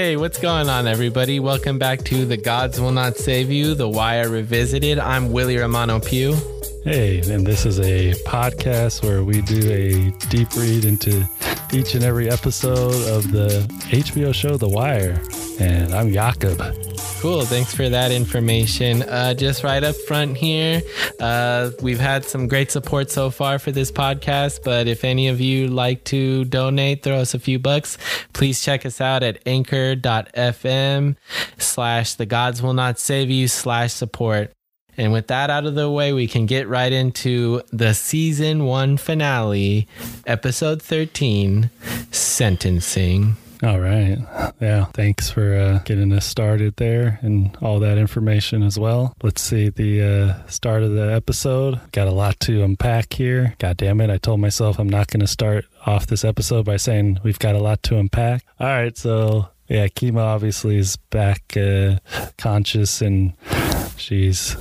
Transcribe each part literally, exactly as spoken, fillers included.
Hey, what's going on, everybody? Welcome back to The Gods Will Not Save You, The Wire Revisited. I'm Willie Romano Pugh. Hey, and this is a podcast where we do a deep read into each and every episode of the H B O show The Wire. And I'm Jakob. Cool. Thanks for that information. Uh, just right up front here, uh, we've had some great support so far for this podcast, but if any of you like to donate, throw us a few bucks, please check us out at anchor.fm slash the gods will not save you slash support. And with that out of the way, we can get right into the season one finale, episode thirteen, Sentencing. All right. Yeah. Thanks for uh, getting us started there and all that information as well. Let's see the uh, start of the episode. Got a lot to unpack here. God damn it. I told myself I'm not going to start off this episode by saying we've got a lot to unpack. All right. So, yeah, Kima obviously is back uh, conscious, and she's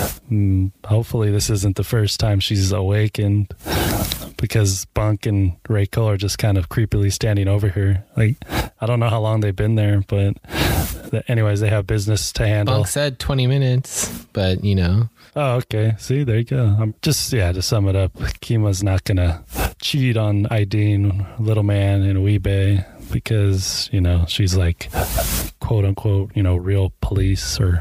mm, hopefully this isn't the first time she's awakened, because Bunk and Reiko are just kind of creepily standing over her. Like, I don't know how long they've been there, but anyways, they have business to handle. Bunk said twenty minutes, but you know. Oh, okay. See, there you go. I'm just, yeah, to sum it up, Kima's not going to cheat on IDing Little Man and Wee-Bey because, you know, she's like, quote unquote, you know, real police, or,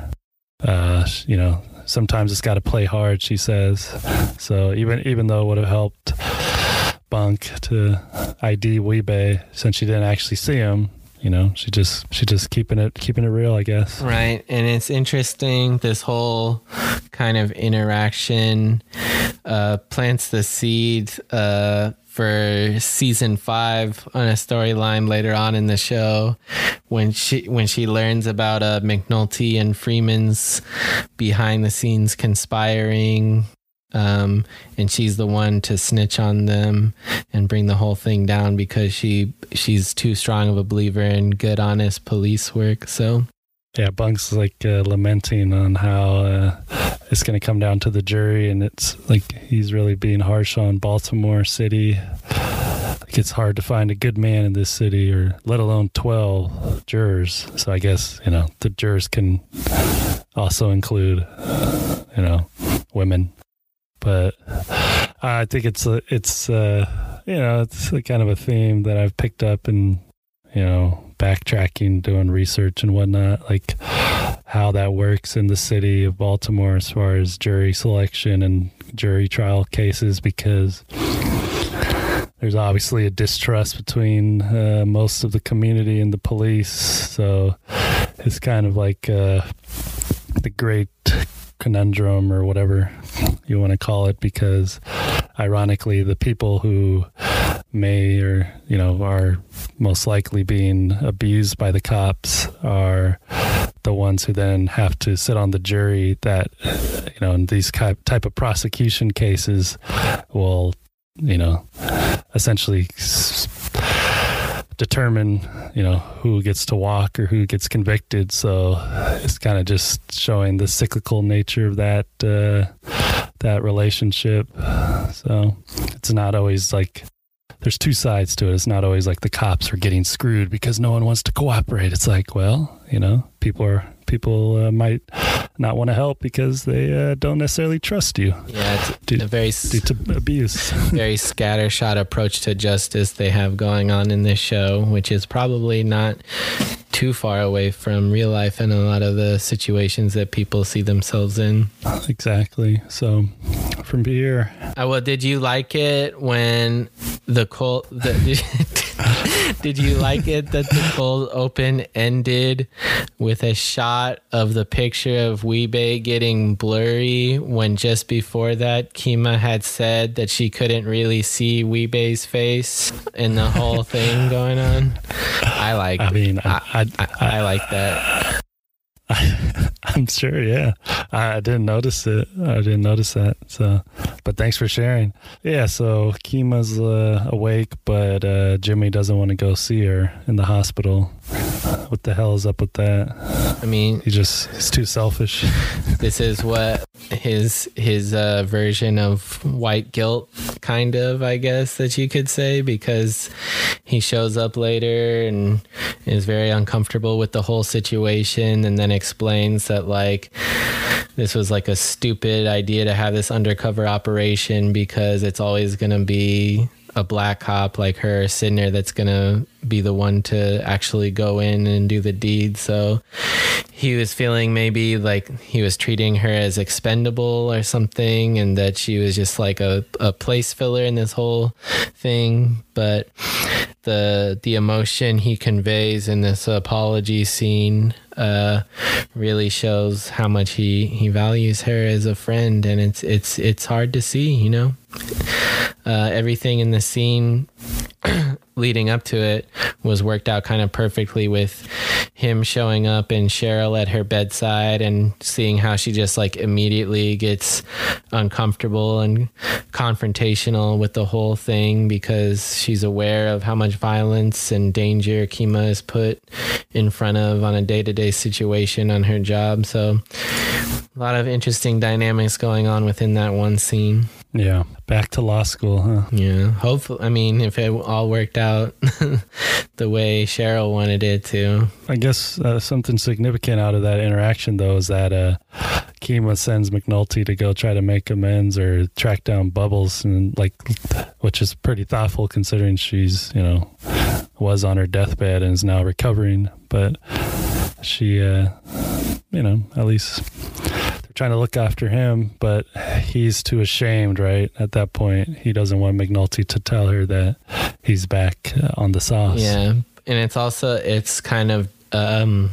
uh, you know, sometimes it's got to play hard, she says. So even even though it would have helped Bunk to I D Wee-Bey, since she didn't actually see him, you know, she just she just keeping it keeping it real, I guess. Right. And it's interesting, this whole kind of interaction uh, plants the seed uh, for season five on a storyline later on in the show, when she when she learns about uh, McNulty and Freeman's behind the scenes conspiring. Um, and she's the one to snitch on them and bring the whole thing down because she she's too strong of a believer in good, honest police work. So, yeah, Bunk's like uh, lamenting on how uh, it's going to come down to the jury, and it's like he's really being harsh on Baltimore City. Like, it's hard to find a good man in this city, or let alone twelve jurors. So I guess, you know, the jurors can also include, you know, women. But I think it's, uh, it's uh, you know, it's a kind of a theme that I've picked up in, you know, backtracking, doing research and whatnot, like how that works in the city of Baltimore as far as jury selection and jury trial cases, because there's obviously a distrust between uh, most of the community and the police. So it's kind of like uh, the great conundrum, or whatever you want to call it, because ironically the people who may, or you know, are most likely being abused by the cops are the ones who then have to sit on the jury that, you know, in these type of prosecution cases will, you know, essentially determine, you know, who gets to walk or who gets convicted. So it's kind of just showing the cyclical nature of that uh, that relationship. So it's not always like, there's two sides to it. It's not always like the cops are getting screwed because no one wants to cooperate. It's like, well, you know, people are people uh, might not want to help because they uh, don't necessarily trust you. Yeah, it's due, a very due to abuse. Very scattershot approach to justice they have going on in this show, which is probably not too far away from real life and a lot of the situations that people see themselves in. Exactly. So from here, uh, well, did you like it when the cold? The, did, did you like it that the cold open ended with a shot of the picture of Wee-Bey getting blurry, when just before that Kima had said that she couldn't really see Wee-Bey's face and the whole thing going on? I like. I mean, I I, I, I, I like that. I, I'm sure, yeah. I, I didn't notice it. I didn't notice that. So, but thanks for sharing. Yeah, so Kima's uh, awake, but uh, Jimmy doesn't want to go see her in the hospital. What the hell is up with that? I mean, he just he's too selfish. This is what his his uh, version of white guilt kind of, I guess that you could say, because he shows up later and is very uncomfortable with the whole situation, and then explains that like this was like a stupid idea to have this undercover operation because it's always going to be a black cop like her sitting there that's going to be the one to actually go in and do the deed. So he was feeling maybe like he was treating her as expendable or something, and that she was just like a, a place filler in this whole thing. But the the emotion he conveys in this apology scene uh, really shows how much he, he values her as a friend, and it's it's it's hard to see, you know. Uh, everything in the scene leading up to it was worked out kind of perfectly, with him showing up and Cheryl at her bedside and seeing how she just like immediately gets uncomfortable and confrontational with the whole thing because she's aware of how much violence and danger Kima is put in front of on a day-to-day situation on her job. So a lot of interesting dynamics going on within that one scene. Yeah, back to law school, huh? Yeah, hopefully. I mean, if it all worked out the way Cheryl wanted it to. I guess uh, something significant out of that interaction, though, is that uh, Kima sends McNulty to go try to make amends or track down Bubbles, and like, which is pretty thoughtful considering she's, you know, was on her deathbed and is now recovering. But she, uh, you know, at least trying to look after him, but he's too ashamed, right? At that point, he doesn't want McNulty to tell her that he's back on the sauce. Yeah, and it's also, it's kind of um,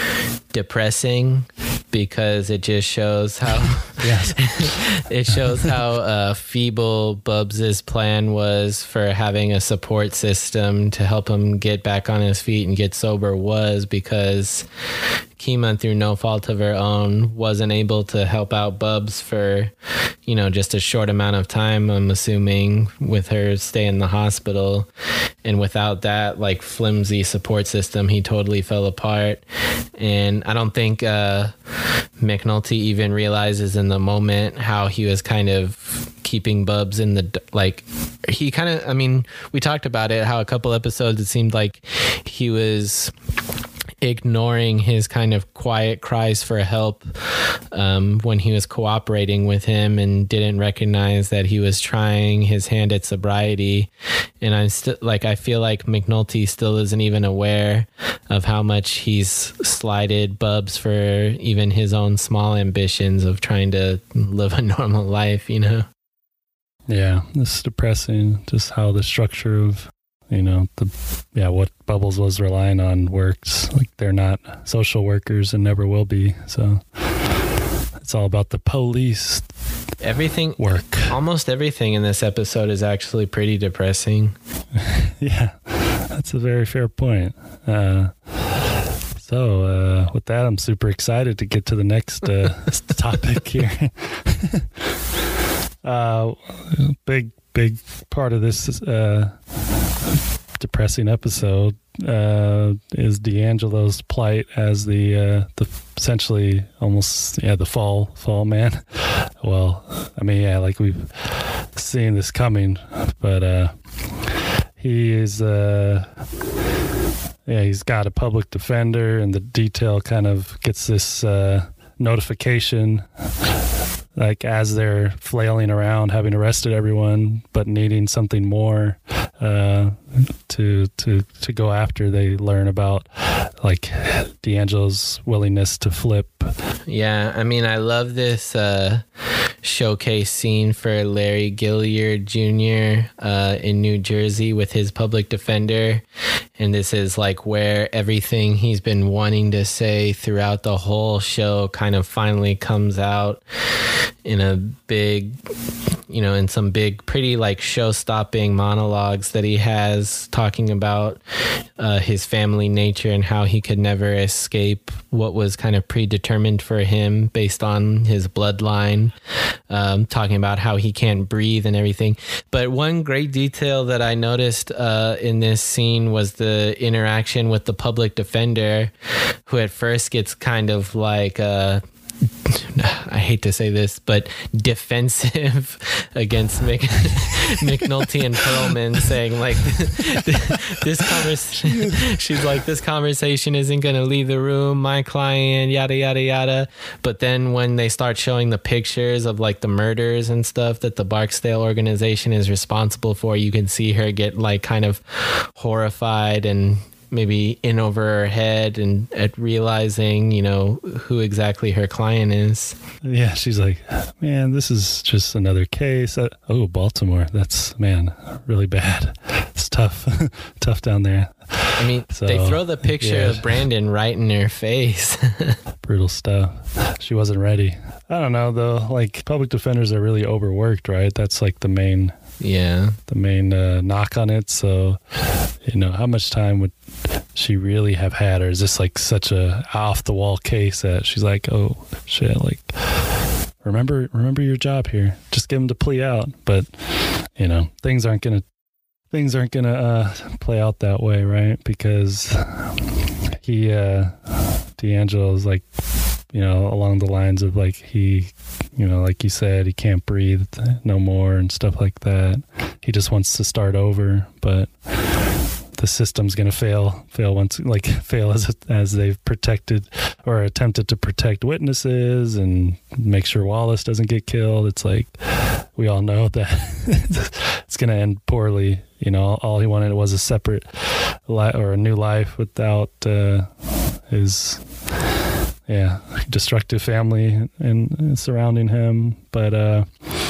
depressing because it just shows how yes. it shows how uh, feeble Bubs' plan was for having a support system to help him get back on his feet and get sober, was because Kima, through no fault of her own, wasn't able to help out Bubs for, you know, just a short amount of time, I'm assuming, with her stay in the hospital. And without that, like, flimsy support system, he totally fell apart. And I don't think uh, McNulty even realizes in the moment how he was kind of keeping Bubs in the, like, he kind of, I mean, we talked about it, how a couple episodes it seemed like he was ignoring his kind of quiet cries for help um, when he was cooperating with him, and didn't recognize that he was trying his hand at sobriety. And I'm still like, I feel like McNulty still isn't even aware of how much he's slighted Bubs for even his own small ambitions of trying to live a normal life, you know? Yeah, it's depressing just how the structure of, you know, the yeah, what Bubbles was relying on works. Like, they're not social workers and never will be. So it's all about the police. Everything work. Almost everything in this episode is actually pretty depressing. Yeah, that's a very fair point. Uh, so uh, with that, I'm super excited to get to the next uh, topic here. uh, big, big part of this uh, depressing episode uh, is D'Angelo's plight as the uh, the essentially almost yeah the fall fall man. Well, I mean, yeah, like we've seen this coming, but uh, he is uh, yeah he's got a public defender, and the detail kind of gets this uh, notification. Like, as they're flailing around, having arrested everyone, but needing something more uh, to to to go after, they learn about like D'Angelo's willingness to flip. Yeah, I mean, I love this uh, showcase scene for Larry Gilliard Junior uh, in New Jersey with his public defender. And this is like where everything he's been wanting to say throughout the whole show kind of finally comes out in a big, you know, in some big, pretty like show-stopping monologues that he has talking about uh, his family nature and how he could never escape what was kind of predetermined for him based on his bloodline, um, talking about how he can't breathe and everything. But one great detail that I noticed uh, in this scene was the interaction with the public defender, who at first gets kind of like uh, I hate to say this, but defensive against Mc, McNulty and Perlman, saying like this conversation, she's like, this conversation isn't going to leave the room, my client, yada, yada, yada. But then when they start showing the pictures of like the murders and stuff that the Barksdale organization is responsible for, you can see her get like kind of horrified and maybe in over her head and at realizing, you know, who exactly her client is. Yeah, she's like, man, this is just another case. Uh, oh, Baltimore. That's, man, really bad. It's tough. Tough down there. I mean, so, they throw the picture yeah. of Brandon right in her face. Brutal stuff. She wasn't ready. I don't know, though. Like, public defenders are really overworked, right? That's like the main... Yeah. The main uh, knock on it. So, you know, how much time would she really have had? Or is this like such a off the wall case that she's like, oh shit, like remember, remember your job here. Just give him to plea out. But, you know, things aren't going to, things aren't going to uh, play out that way. Right. Because he, uh, D'Angelo is like, you know, along the lines of like he, you know, like you said, he can't breathe no more and stuff like that. He just wants to start over, but the system's going to fail, fail once, like fail as as they've protected or attempted to protect witnesses and make sure Wallace doesn't get killed. It's like, we all know that it's going to end poorly. You know, all he wanted was a separate life or a new life without uh, his... Yeah, destructive family and, and surrounding him. But uh,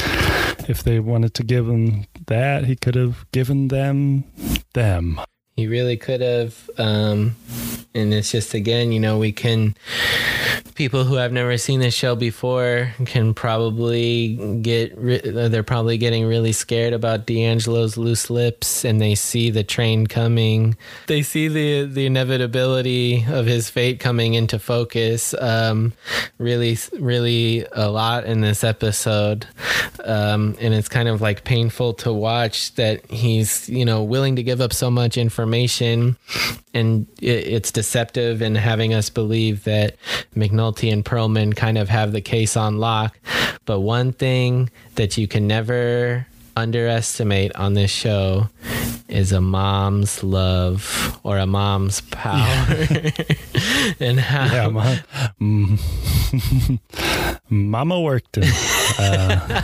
if they wanted to give him that, he could have given them them. He really could have. Um, and it's just, again, you know, we can... People who have never seen this show before can probably get, they're probably getting really scared about D'Angelo's loose lips, and they see the train coming. They see the, the inevitability of his fate coming into focus um, really, really a lot in this episode. Um, and it's kind of like painful to watch that he's, you know, willing to give up so much information, and it, it's deceptive in having us believe that McNulty and Perlman kind of have the case on lock. But one thing that you can never underestimate on this show is a mom's love or a mom's power. Yeah. And how yeah, mom, mm, Mama worked it. Uh,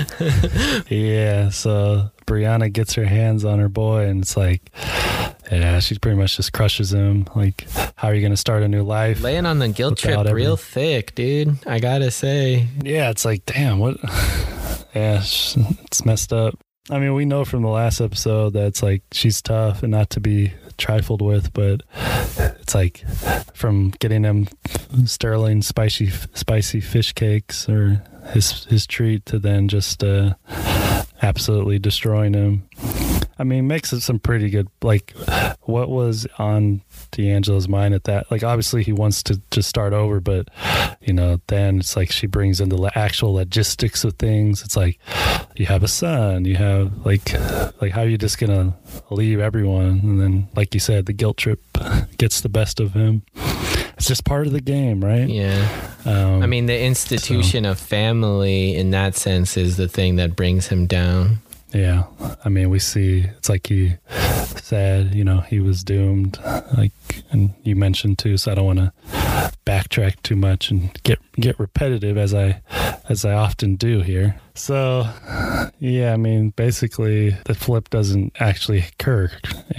yeah, so Brianna gets her hands on her boy, and it's like, yeah, she pretty much just crushes him. Like, how are you going to start a new life? Laying on the guilt trip every... real thick, dude. I gotta say. Yeah, it's like, damn, what? Yeah, it's messed up. I mean, we know from the last episode that it's like she's tough and not to be trifled with, but it's like from getting him Sterling spicy spicy fish cakes or his his treat to then just uh, absolutely destroying him. I mean, makes it some pretty good, like, what was on D'Angelo's mind at that? Like, obviously he wants to just start over, but, you know, then it's like she brings in the actual logistics of things. It's like, you have a son, you have, like, like how are you just going to leave everyone? And then, like you said, the guilt trip gets the best of him. It's just part of the game, right? Yeah. Um, I mean, the institution so. of family in that sense is the thing that brings him down. Yeah, I mean, we see, it's like he said, you know, he was doomed, like, and you mentioned too, so I don't want to backtrack too much and get get repetitive as I as I often do here. So, yeah, I mean, basically, the flip doesn't actually occur,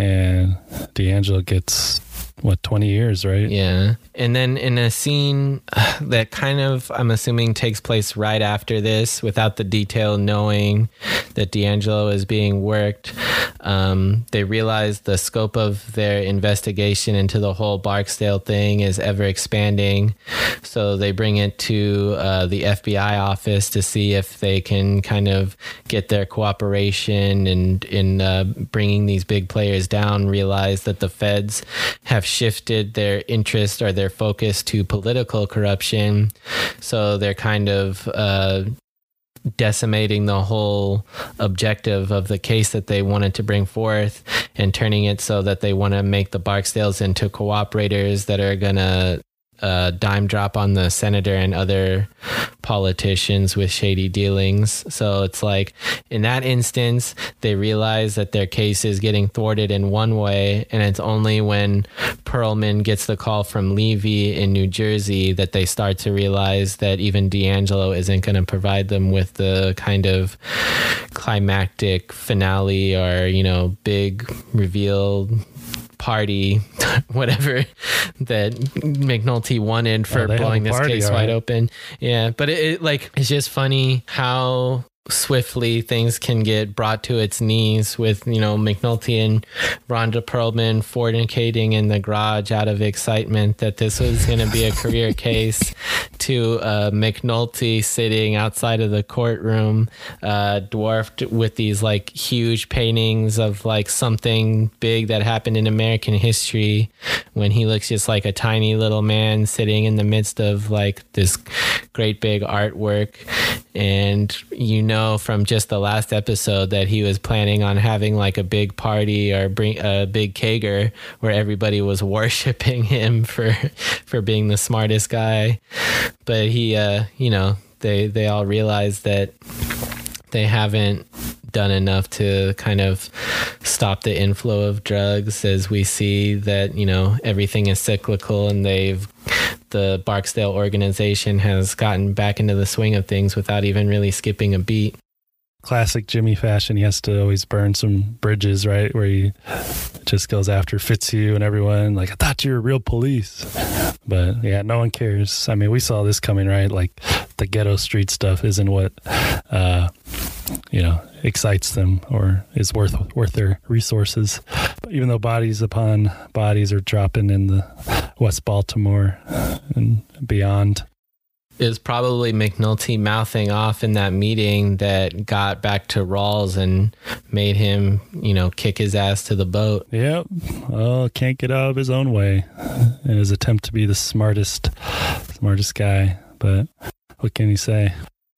and D'Angelo gets, what, twenty years, right? Yeah. And then in a scene that kind of, I'm assuming, takes place right after this, without the detail knowing that D'Angelo is being worked, um, they realize the scope of their investigation into the whole Barksdale thing is ever expanding. So they bring it to uh, the F B I office to see if they can kind of get their cooperation and in uh, bringing these big players down, realize that the feds have shifted their interest or their focus to political corruption. So they're kind of uh, decimating the whole objective of the case that they wanted to bring forth and turning it so that they want to make the Barksdales into cooperators that are going to uh, dime drop on the senator and other politicians with shady dealings. So it's like in that instance, they realize that their case is getting thwarted in one way, and it's only when Perlman gets the call from Levy in New Jersey that they start to realize that even D'Angelo isn't going to provide them with the kind of climactic finale or, you know, big reveal party, whatever, that McNulty wanted for oh, blowing this party, case right. wide open. Yeah, but it, it like it's just funny how swiftly things can get brought to its knees with, you know, McNulty and Rhonda Perlman fornicating in the garage out of excitement that this was going to be a career case, to uh, McNulty sitting outside of the courtroom, uh, dwarfed with these like huge paintings of like something big that happened in American history, when he looks just like a tiny little man sitting in the midst of like this great big artwork. And you know from just the last episode that he was planning on having like a big party or bring a big kegger where everybody was worshiping him for for being the smartest guy. But he, uh, you know, they they all realize that they haven't done enough to kind of stop the inflow of drugs, as we see that, you know, everything is cyclical, and they've the Barksdale organization has gotten back into the swing of things without even really skipping a beat. Classic Jimmy fashion. He has to always burn some bridges, right? Where he just goes after Fitzhugh and everyone. Like, I thought you were real police. But yeah, no one cares. I mean, we saw this coming, right? Like the ghetto street stuff isn't what, uh, you know, excites them or is worth worth their resources. But even though bodies upon bodies are dropping in the West Baltimore and beyond. It was probably McNulty mouthing off in that meeting that got back to Rawls and made him, you know, kick his ass to the boat. Yep. Well, can't get out of his own way in his attempt to be the smartest, smartest guy. But what can you say?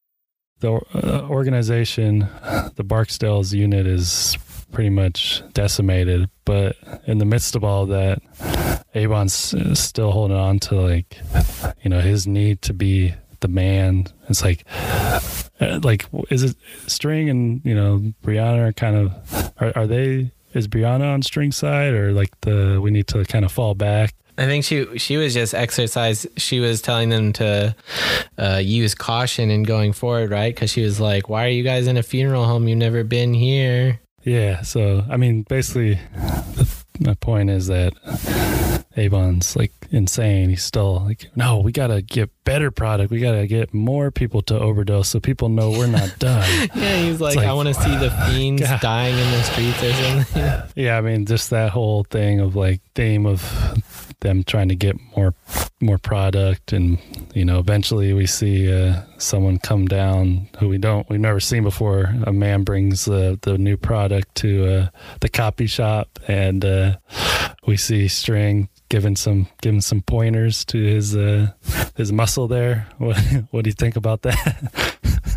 The uh, organization, the Barksdale's unit, is pretty much decimated. But in the midst of all that, Avon's still holding on to, like, you know, his need to be the man. It's like, like, is it String and, you know, Brianna are kind of, are, are they, is Brianna on String's side, or like the, we need to kind of fall back? I think she she was just exercise. She was telling them to uh, use caution in going forward, right? Because she was like, why are you guys in a funeral home? You've never been here. Yeah. So, I mean, basically, my point is that Avon's like insane. He's still like, no, we got to get better product. We got to get more people to overdose so people know we're not done. Yeah, he's like, like I want to see the fiends God. dying in the streets or something. Yeah, I mean, just that whole thing of like theme of them trying to get more more product, and you know, eventually we see uh, someone come down who we don't we've never seen before. A man brings uh, the new product to uh, the copy shop, and uh, we see String giving some giving some pointers to his uh, his muscle there. What what do you think about that?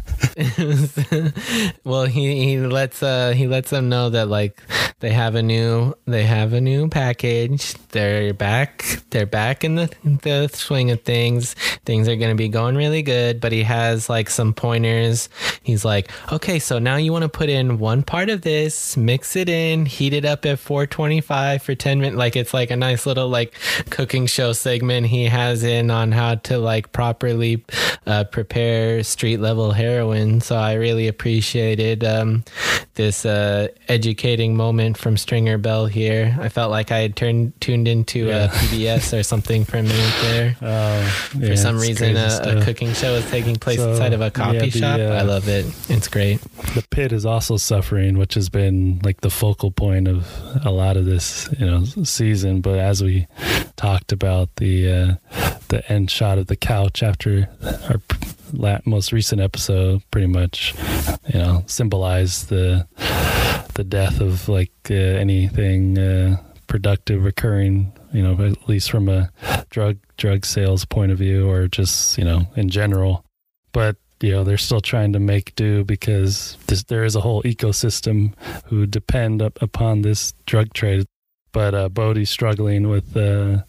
Well, he he lets uh he lets them know that like they have a new they have a new package. They're back. They're back in the the swing of things. Things are gonna be going really good. But he has like some pointers. He's like, okay, so now you want to put in one part of this, mix it in, heat it up at four twenty-five for ten minutes. Like it's like a nice little like cooking show segment he has in on how to like properly uh, prepare street level heroin. So I really appreciated um, this uh, educating moment from Stringer Bell here. I felt like I had turned tuned into yeah. a P B S or something for a minute there. Oh, yeah, for some reason, a, a cooking show is taking place so, inside of a coffee yeah, the, shop. Uh, I love it. It's great. The pit is also suffering, which has been like the focal point of a lot of this, you know, season. But as we talked about the uh, the end shot of the couch after our most recent episode, pretty much, you know, symbolized the the death of like uh, anything uh, productive occurring, you know, at least from a drug drug sales point of view, or just, you know, in general. But you know, they're still trying to make do because this, there is a whole ecosystem who depend up upon this drug trade. But uh, Bodie's struggling with uh,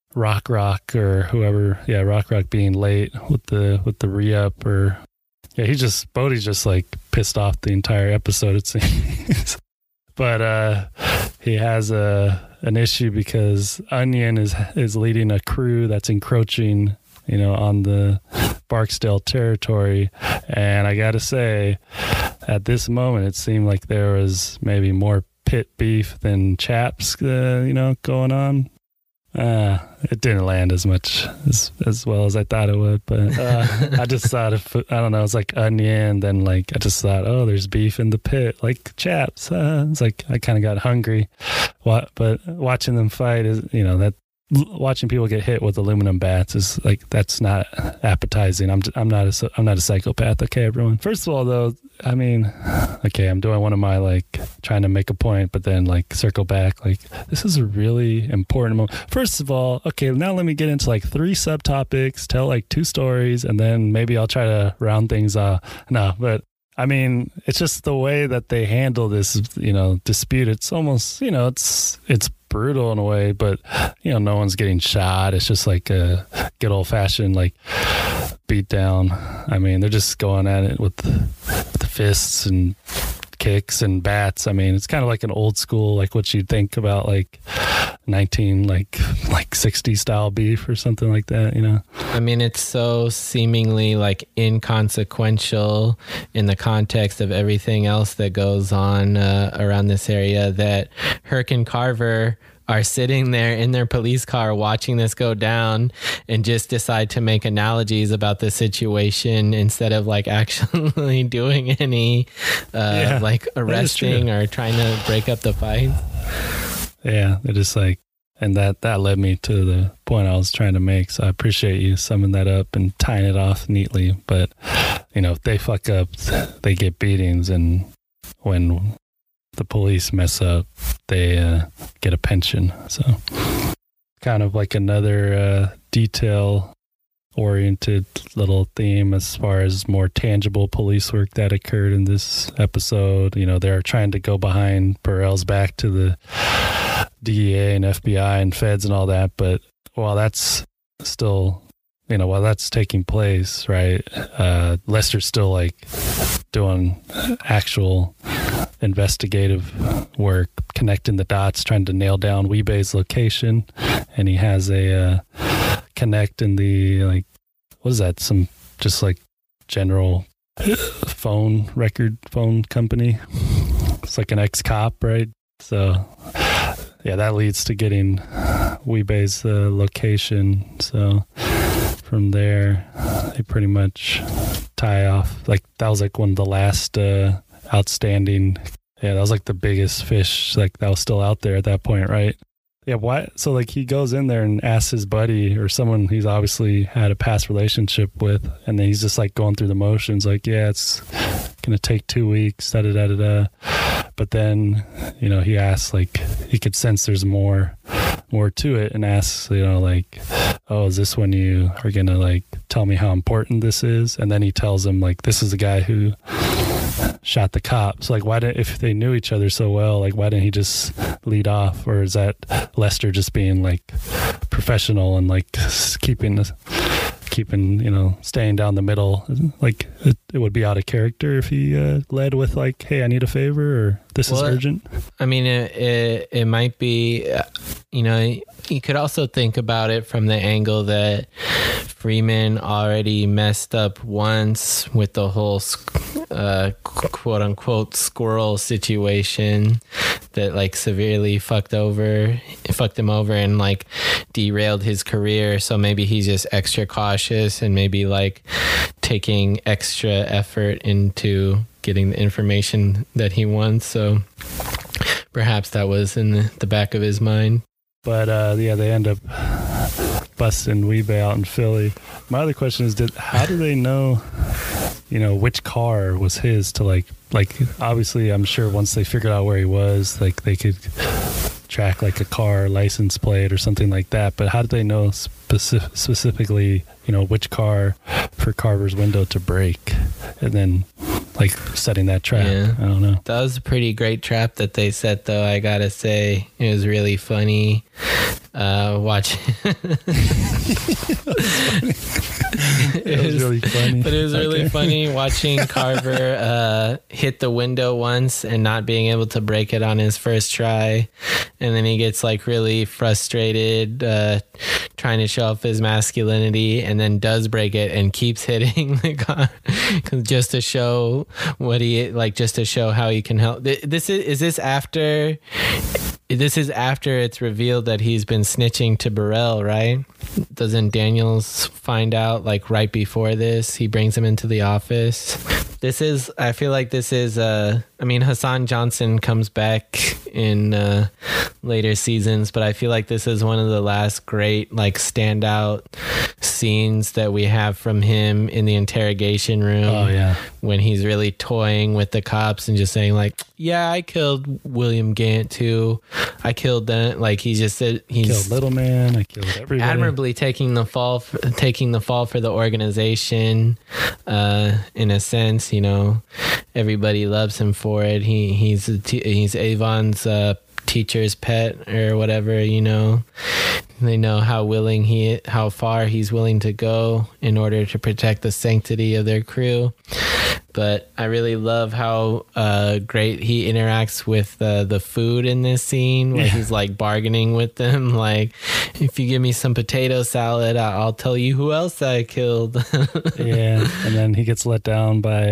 Rock Rock or whoever, yeah, Rock Rock being late with the with the re-up, or yeah, he's just Bodhi's just like pissed off the entire episode, it seems. But uh, he has a an issue because Onion is is leading a crew that's encroaching, you know, on the Barksdale territory. And I gotta say, at this moment, it seemed like there was maybe more pit beef than chaps, uh, you know, going on. Uh, it didn't land as much as as well as I thought it would, but uh, I just thought if I don't know, it's like Onion, then like I just thought, oh, there's beef in the pit, like chaps. Uh, it's like I kind of got hungry, what? But watching them fight is, you know, that watching people get hit with aluminum bats is like, that's not appetizing. I'm I'm not a I'm not a psychopath. Okay, everyone. First of all, though, I mean, okay, I'm doing one of my like trying to make a point, but then like circle back. Like, this is a really important moment. First of all, okay, now let me get into like three subtopics, tell like two stories, and then maybe I'll try to round things off. No, but I mean, it's just the way that they handle this, you know, dispute. It's almost, you know, it's it's brutal in a way, but you know, no one's getting shot. It's just like a good old fashioned like beat down. I mean, they're just going at it with the, with the fists and kicks and bats. I mean, it's kind of like an old school, like what you'd think about like nineteen like like sixties style beef or something like that, you know. I mean, it's so seemingly like inconsequential in the context of everything else that goes on uh, around this area that Herc and Carver are sitting there in their police car watching this go down and just decide to make analogies about the situation instead of like actually doing any uh, yeah, like arresting or trying to break up the fight. Yeah, it is like, and that, that led me to the point I was trying to make. So I appreciate you summing that up and tying it off neatly. But, you know, if they fuck up, they get beatings. And when the police mess up, they uh, get a pension. So kind of like another uh, detail oriented little theme as far as more tangible police work that occurred in this episode. You know, they're trying to go behind Burrell's back to the D E A and F B I and feds and all that, but while that's still, you know, while that's taking place, right, uh, Lester's still like doing actual investigative work, connecting the dots, trying to nail down Weebay's location, and he has a uh, connect in the, like, what is that, some just like general phone record phone company. It's like an ex-cop, right? So yeah, that leads to getting Weebay's uh, location. So from there, they pretty much tie off. Like, that was like one of the last uh, outstanding. Yeah, that was like the biggest fish like that was still out there at that point, right? Yeah, why? So like he goes in there and asks his buddy or someone he's obviously had a past relationship with, and then he's just like going through the motions, like, yeah, it's gonna take two weeks, da da da da da. But then, you know, he asks, like, he could sense there's more, more to it, and asks, you know, like, oh, is this when you are gonna like tell me how important this is? And then he tells him, like, this is the guy who shot the cops. Like, why didn't, if they knew each other so well, like, why didn't he just lead off? Or is that Lester just being like professional and like keeping the keeping, you know, staying down the middle? Like, it, it would be out of character if he uh, led with like, hey, I need a favor, or this well, is urgent. I mean, it, it, it might be, you know, you could also think about it from the angle that Freeman already messed up once with the whole uh, quote unquote squirrel situation that like severely fucked over, fucked him over and like derailed his career. So maybe he's just extra cautious and maybe like taking extra effort into getting the information that he wants. So perhaps that was in the, the back of his mind. But uh, yeah, they end up busting Weebay out in Philly. My other question is, did how do they know, you know, which car was his to like, like obviously I'm sure once they figured out where he was, like they could track like a car license plate or something like that. But how did they know specific, specifically, you know, which car for Carver's window to break, and then like setting that trap? Yeah. I don't know. That was a pretty great trap that they set, though. I gotta say, it was really funny uh, watching. It was really funny. But it was really Okay. funny watching Carver uh, hit the window once and not being able to break it on his first try. And then he gets like really frustrated, uh, trying to show off his masculinity, and then does break it and keeps hitting the car just to show what he, like, just to show how he can help. This is, is this after, this is after it's revealed that he's been snitching to Burrell, right? Doesn't Daniels find out like right before this? He brings him into the office. This is, I feel like this is, uh, I mean, Hassan Johnson comes back in uh, later seasons, but I feel like this is one of the last great, like, standout scenes that we have from him in the interrogation room. Oh, yeah. When he's really toying with the cops and just saying, like, yeah, I killed William Gant too. I killed that. Like, he just said he's Killed Little Man. I killed everybody. admirably taking the fall, for, taking the fall for the organization. Uh, in a sense, you know, everybody loves him for it. He he's a t- he's Avon's uh, teacher's pet or whatever. You know, they know how willing he, how far he's willing to go in order to protect the sanctity of their crew. But I really love how uh, great he interacts with uh, the food in this scene, where Yeah. he's like bargaining with them. Like, if you give me some potato salad, I- I'll tell you who else I killed. Yeah, and then he gets let down by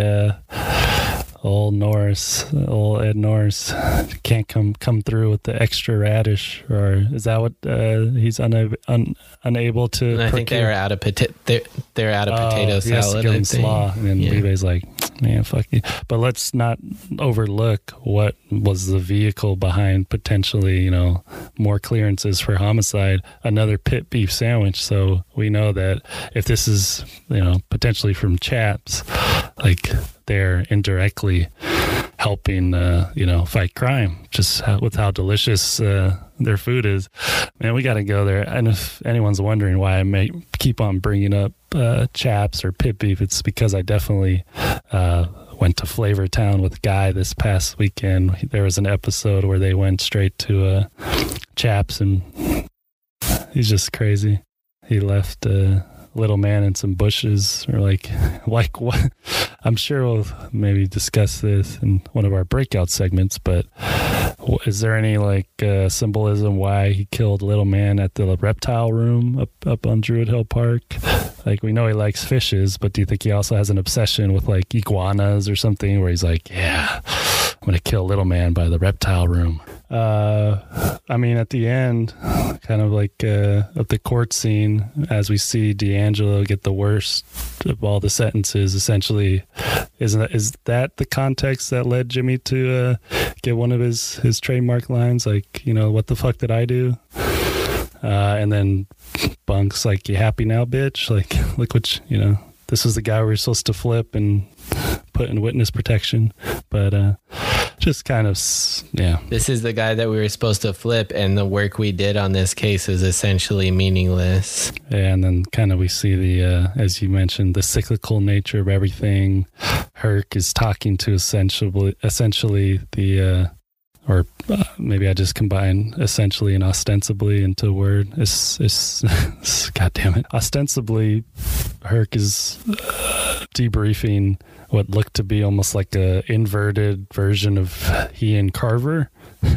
uh, old Norris, old Ed Norris. Can't come come through with the extra radish, or is that what uh, he's unab- un- unable to? And I think procure? they're out of pota- they're, they're out of potato Oh, he has to salad. give I him think. slaw, and then Yeah. Levi's like, "Man, fuck you." But let's not overlook what was the vehicle behind potentially, you know, more clearances for homicide. Another pit beef sandwich. So we know that if this is, you know, potentially from Chaps, like they're indirectly helping, uh, you know, fight crime. Just how, with how delicious uh, their food is. Man, we got to go there. And if anyone's wondering why I may keep on bringing up uh, Chaps or pit beef, it's because I definitely uh, went to Flavor Town with Guy this past weekend. There was an episode where they went straight to uh, Chaps, and he's just crazy. He left uh, Little Man in some bushes, or like, like what? I'm sure we'll maybe discuss this in one of our breakout segments, but is there any like uh, symbolism why he killed Little Man at the reptile room up, up on Druid Hill Park? Like, we know he likes fishes, but do you think he also has an obsession with like iguanas or something, where he's like, yeah, I'm going to kill Little Man by the reptile room? Uh, I mean, at the end, kind of like uh, of the court scene, as we see D'Angelo get the worst of all the sentences, essentially, isn't that, is that the context that led Jimmy to uh, get one of his, his trademark lines, like, you know, what the fuck did I do? Uh, and then Bunk's like, you happy now, bitch? Like, look what, you, you know, this was the guy we were supposed to flip and put in witness protection. But uh, just kind of, s- yeah. This is the guy that we were supposed to flip, and the work we did on this case is essentially meaningless. And then kind of we see the, uh, as you mentioned, the cyclical nature of everything. Herc is talking to essentially, essentially the, uh, or uh, maybe I just combine essentially and ostensibly into a word. It's, it's, it's God damn it. Ostensibly, Herc is uh, debriefing what looked to be almost like a inverted version of he and Carver.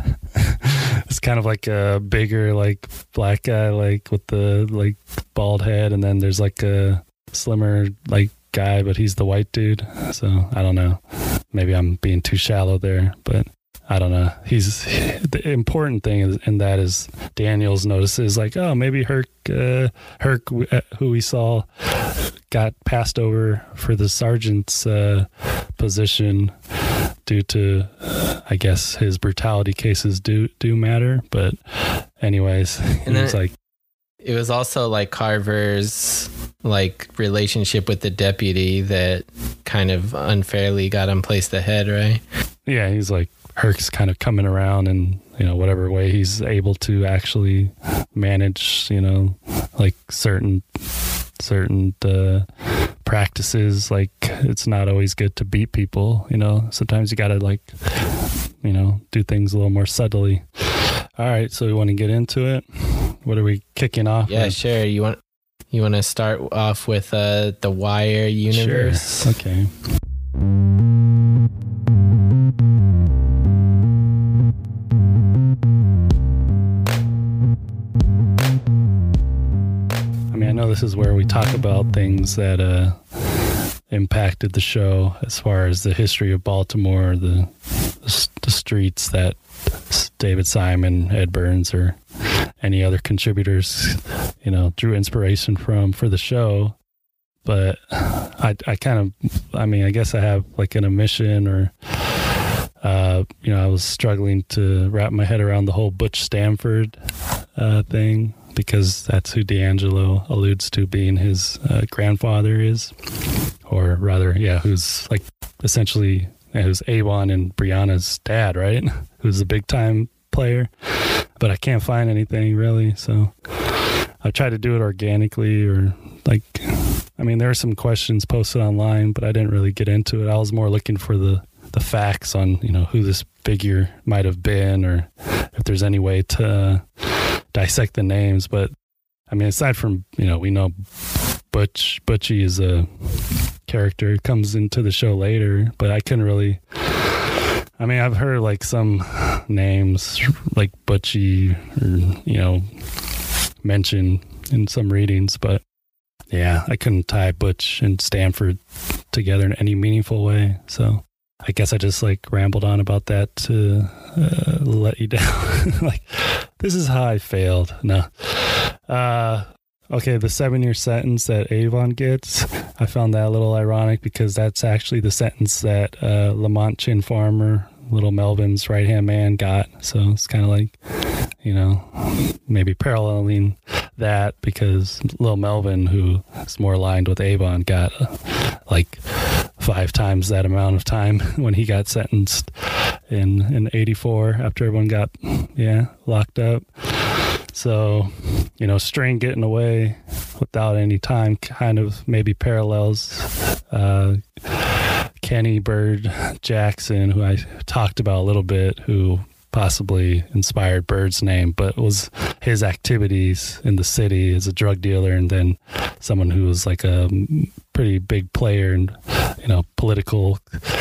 It's kind of like a bigger, like, black guy, like with the like bald head, and then there's like a slimmer, like, guy, but he's the white dude. So I don't know. Maybe I'm being too shallow there, but I don't know. He's the important thing is, in that is Daniels notices like, oh, maybe Herc, uh, Herc, uh, who we saw, got passed over for the sergeant's uh, position due to, uh, I guess, his brutality cases do do matter. But anyways, And he was then- like, It was also like Carver's like relationship with the deputy that kind of unfairly got him placed ahead, right? yeah, he's like, Herc's kind of coming around in, you know, whatever way he's able to actually manage, you know, like certain certain uh, practices. Like, it's not always good to beat people, you know. Sometimes you got to, like, you know, do things a little more subtly. All right, so we want to get into it. what are we kicking off Yeah, with? sure. You want you want to start off with uh, the Wire universe? Sure. Okay. I mean, I know this is where we talk about things that uh, impacted the show as far as the history of Baltimore, the the streets that David Simon, Ed Burns, or any other contributors, you know, drew inspiration from for the show. But I, I kind of, I mean, I guess I have like an omission, or, uh, you know, I was struggling to wrap my head around the whole Butch Stanford uh, thing, because that's who D'Angelo alludes to being his uh, grandfather is, or rather, yeah, who's like essentially, yeah, who's Avon and Brianna's dad, right? Who's a big time player. But I can't find anything really, so I tried to do it organically, or like, I mean, there are some questions posted online, but I didn't really get into it. I was more looking for the, the facts on, you know, who this figure might have been, or if there's any way to uh, dissect the names. But I mean, aside from, you know, we know Butch, Butchie is a character, comes into the show later, but I couldn't really, I mean, I've heard like some names like Butchie, or, you know, mentioned in some readings, but yeah, I couldn't tie Butch and Stanford together in any meaningful way. So I guess I just like rambled on about that to uh, let you down. Like, this is how I failed. No. Uh, okay, the seven-year sentence that Avon gets, I found that a little ironic, because that's actually the sentence that uh, Lamont Chin Farmer, Little Melvin's right-hand man, got. So it's kind of like, you know, maybe paralleling that, because Little Melvin, who is more aligned with Avon, got uh, like five times that amount of time when he got sentenced in in eighty-four, after everyone got, yeah, locked up. So, you know, String getting away without any time kind of maybe parallels uh, Kenny Bird Jackson, who I talked about a little bit, who possibly inspired Bird's name, but was his activities in the city as a drug dealer, and then someone who was like a pretty big player in, you know, political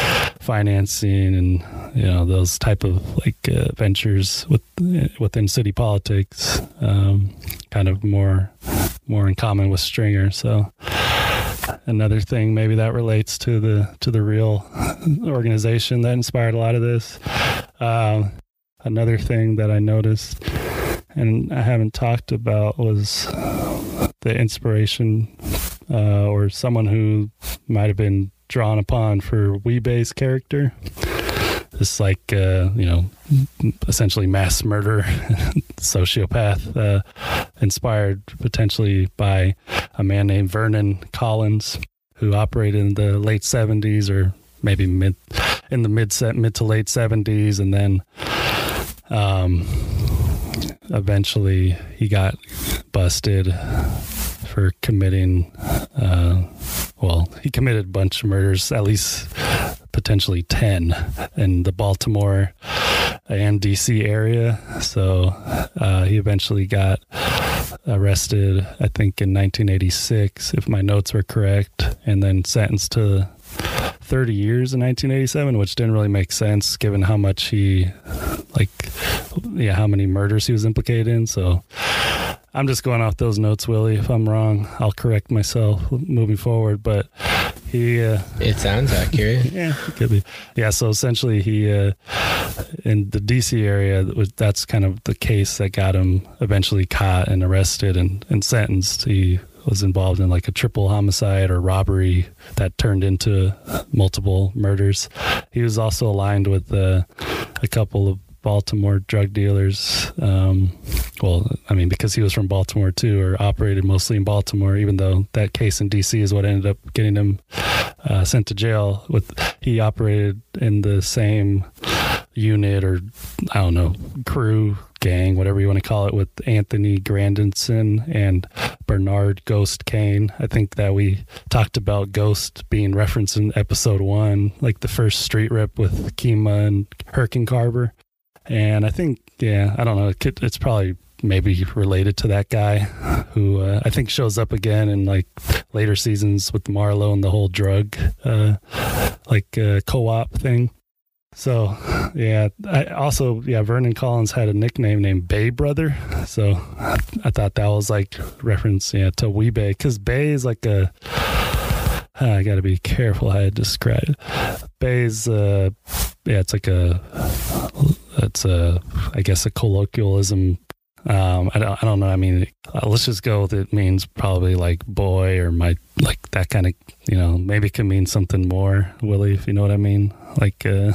financing and, you know, those type of like uh, ventures with within city politics, um, kind of more more in common with Stringer. So another thing maybe that relates to the to the real organization that inspired a lot of this. Um, another thing that I noticed, and I haven't talked about, was the inspiration uh, or someone who might have been drawn upon for Weebay's character. This like, uh, you know, essentially mass murder sociopath, uh, inspired potentially by a man named Vernon Collins, who operated in the late seventies, or maybe mid in the mid mid to late seventies, and then um, eventually he got busted for committing. Uh, well, he committed a bunch of murders, at least potentially ten, in the Baltimore and D C area. So uh, he eventually got arrested, I think, in nineteen eighty-six, if my notes were correct, and then sentenced to thirty years in nineteen eighty-seven, which didn't really make sense given how much he, like, yeah, how many murders he was implicated in. So I'm just going off those notes, Willie. If I'm wrong, I'll correct myself moving forward. But he, uh, it sounds accurate. Yeah, it could be. Yeah, so essentially he, uh, in the D C area, that's kind of the case that got him eventually caught and arrested and, and sentenced. He was involved in like a triple homicide or robbery that turned into multiple murders. He was also aligned with uh, a couple of Baltimore drug dealers. Um, well, I mean, because he was from Baltimore too, or operated mostly in Baltimore, even though that case in D C is what ended up getting him uh, sent to jail. With he operated in the same unit, or I don't know, crew, gang, whatever you want to call it, with Anthony Grandinson and Bernard Ghost Kane. I think that we talked about Ghost being referenced in episode one, like the first street rip with Kima and Herkencarver. And I think, yeah, I don't know, it could, it's probably maybe related to that guy who uh, I think shows up again in like later seasons with Marlo and the whole drug uh, like uh, co-op thing. So yeah, I also yeah Vernon Collins had a nickname named Bay Brother, so I thought that was like reference yeah to Wee-Bey, because Bay is like a I got to be careful how I describe it. Bay's uh yeah it's like a it's a I guess a colloquialism. Um, I don't, I don't know. I mean, uh, let's just go with it means probably like boy or my, like that kind of, you know, maybe it can mean something more, Willie, if you know what I mean. Like, uh,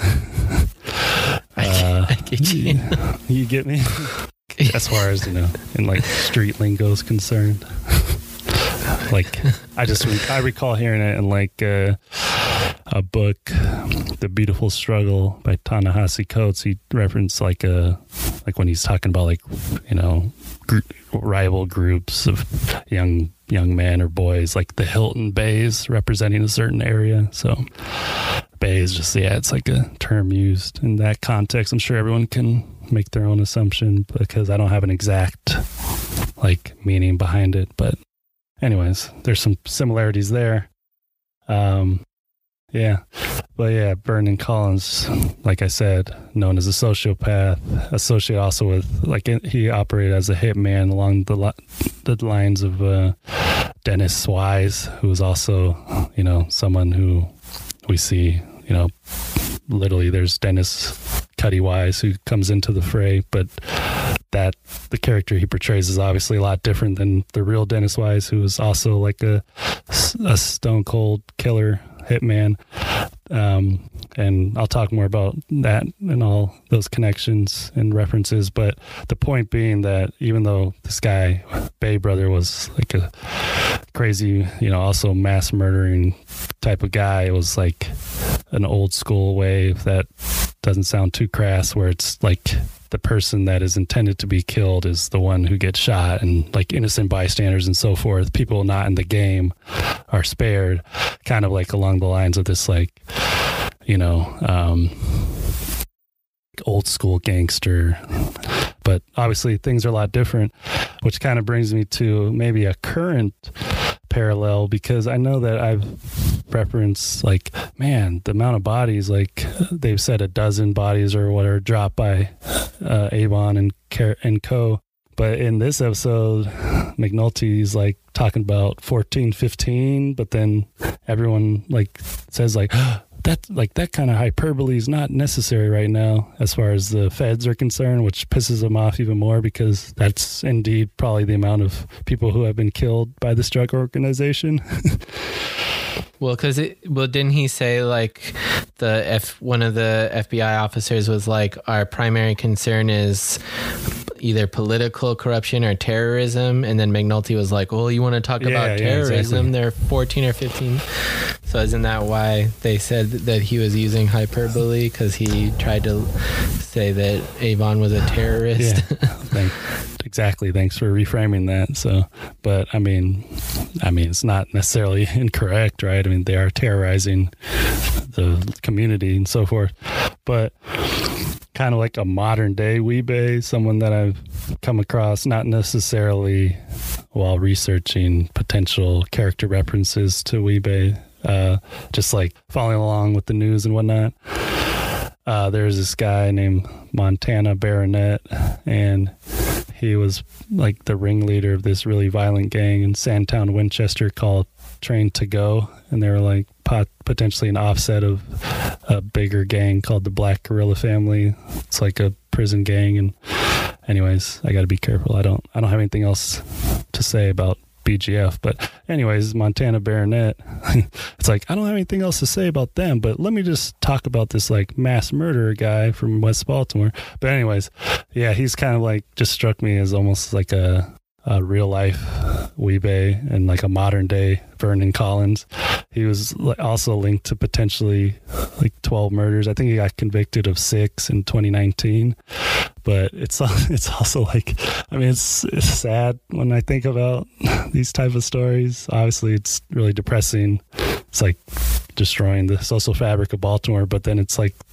I, get, uh, I get you. You get me? As far as, you know, in like street lingo is concerned. Like, I just, I recall hearing it in like uh, a book, The Beautiful Struggle by Ta-Nehisi Coates. He referenced like a, like when he's talking about like, you know, gr- rival groups of young young men or boys, like the Hilton Bays representing a certain area. So Bay is just, yeah, it's like a term used in that context. I'm sure everyone can make their own assumption because I don't have an exact like meaning behind it, but anyways, there's some similarities there. Um, yeah, but yeah, Vernon Collins, like I said, known as a sociopath, associated also with, like, he operated as a hitman along the, li- the lines of uh, Dennis Wise, who is also, you know, someone who we see, you know, literally there's Dennis Cuddy Wise who comes into the fray, but that the character he portrays is obviously a lot different than the real Dennis Wise, who is also like a, a stone cold killer hitman. Um, and I'll talk more about that and all those connections and references. But the point being that even though this guy, Bay Brother, was like a crazy, you know, also mass murdering type of guy, it was like an old school way that doesn't sound too crass, where it's like the person that is intended to be killed is the one who gets shot, and like innocent bystanders and so forth, people not in the game, are spared, kind of like along the lines of this, like, you know, um, old school gangster. But obviously things are a lot different, which kind of brings me to maybe a current parallel, because I know that I've referenced, like, man, the amount of bodies, like they've said a dozen bodies or what are dropped by uh, Avon and Car- and co. But in this episode, McNulty's like talking about fourteen, fifteen, but then everyone like says like, that like that kind of hyperbole is not necessary right now as far as the feds are concerned, which pisses them off even more, because that's indeed probably the amount of people who have been killed by this drug organization. Well, because it, well, didn't he say like the F one of the F B I officers was like, our primary concern is either political corruption or terrorism, and then McNulty was like, well, you want to talk yeah, about yeah, terrorism? Exactly. They're fourteen or fifteen. So isn't that why they said that he was using hyperbole, because he tried to say that Avon was a terrorist? Yeah, thank, exactly. Thanks for reframing that. So, but I mean, I mean, it's not necessarily incorrect, right? I mean, they are terrorizing the community and so forth, but kind of like a modern day Wee-Bey, someone that I've come across, not necessarily while researching potential character references to Wee-Bey, uh, just like following along with the news and whatnot. Uh, there's this guy named Montana Baronet, and he was like the ringleader of this really violent gang in Sandtown, Winchester, called Train to Go, and they were like pot- potentially an offset of a bigger gang called the Black Gorilla Family. It's like a prison gang. And anyways, I got to be careful. I don't I don't have anything else to say about B G F. But anyways, Montana Baronet, it's like, I don't have anything else to say about them, but let me just talk about this like mass murderer guy from West Baltimore. But anyways, yeah, he's kind of like just struck me as almost like a, a real life Wee-Bey and like a modern day Vernon Collins. He was also linked to potentially like twelve murders. I think he got convicted of six in twenty nineteen. But it's it's also like, I mean, it's, it's sad when I think about these type of stories. Obviously, it's really depressing. It's like, destroying the social fabric of Baltimore. But then it's like,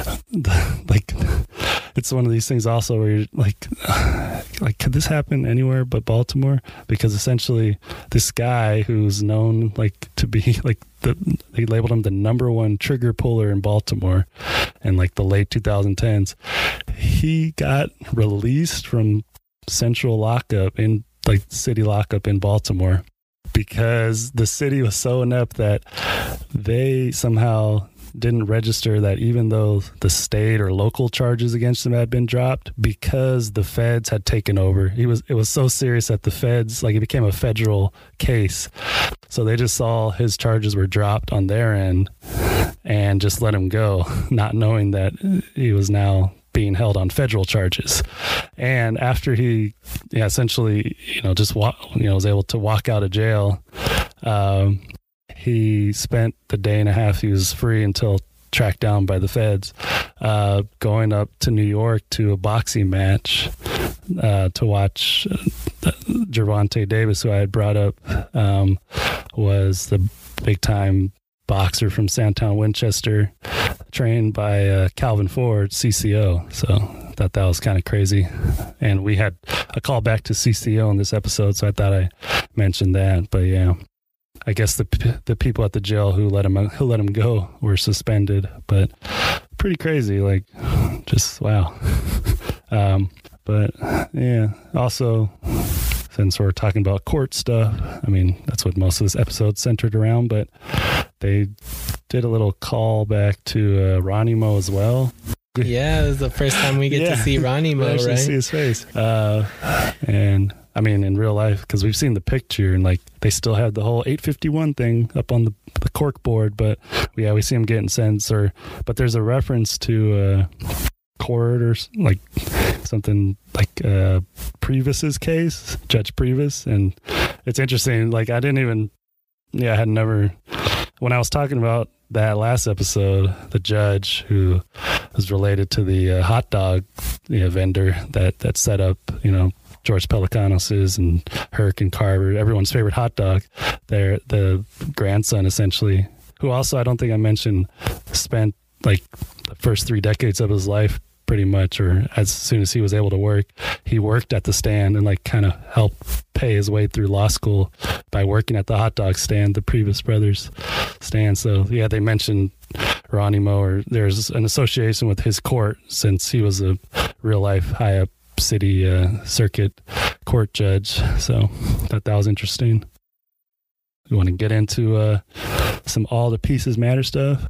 like it's one of these things also where you're like, like, could this happen anywhere but Baltimore? Because essentially this guy who's known like to be like the, they labeled him the number one trigger puller in Baltimore in like the late twenty tens. He got released from central lockup in like city lockup in Baltimore because the city was so inept that they somehow didn't register that even though the state or local charges against him had been dropped, because the feds had taken over. He was it was so serious that the feds, like, it became a federal case. So they just saw his charges were dropped on their end and just let him go, not knowing that he was now being held on federal charges. And after he yeah, essentially, you know, just walk, you know, was able to walk out of jail, um, he spent the day and a half he was free until tracked down by the feds, uh, going up to New York to a boxing match uh, to watch uh, Gervonta Davis, who I had brought up, um, was the big time boxer from Sandtown, Winchester, trained by uh, Calvin Ford, C C O. So I thought that was kind of crazy. And we had a call back to C C O in this episode, so I thought I mentioned that. But yeah, I guess the the people at the jail who let him who let him go were suspended. But pretty crazy, like, just wow. um, but yeah, also, since we're talking about court stuff, I mean, that's what most of this episode centered around, but they did a little call back to uh, Ronnie Mo as well. Yeah, this is the first time we get yeah. to see Ronnie Mo, right? right? See his face. Uh, and I mean, in real life, because we've seen the picture, and like they still have the whole eight fifty-one thing up on the, the cork board, but yeah, we see him getting sentenced. Or, but there's a reference to uh, court or like something like uh, Priebus's case, Judge Priebus, and it's interesting. Like I didn't even, yeah, I had never. When I was talking about that last episode, the judge who was related to the uh, hot dog you know, vendor that, that set up, you know, George Pelicanos's and Herc and Carver, everyone's favorite hot dog, their the grandson essentially, who also I don't think I mentioned spent like the first three decades of his life pretty much, or as soon as he was able to work, he worked at the stand and like kind of helped pay his way through law school by working at the hot dog stand, the Priebus brothers stand. So yeah, they mentioned Ronnie Mo, or there's an association with his court since he was a real life high up city uh, circuit court judge. So thought that was interesting. We want to get into uh, some all the pieces matter stuff.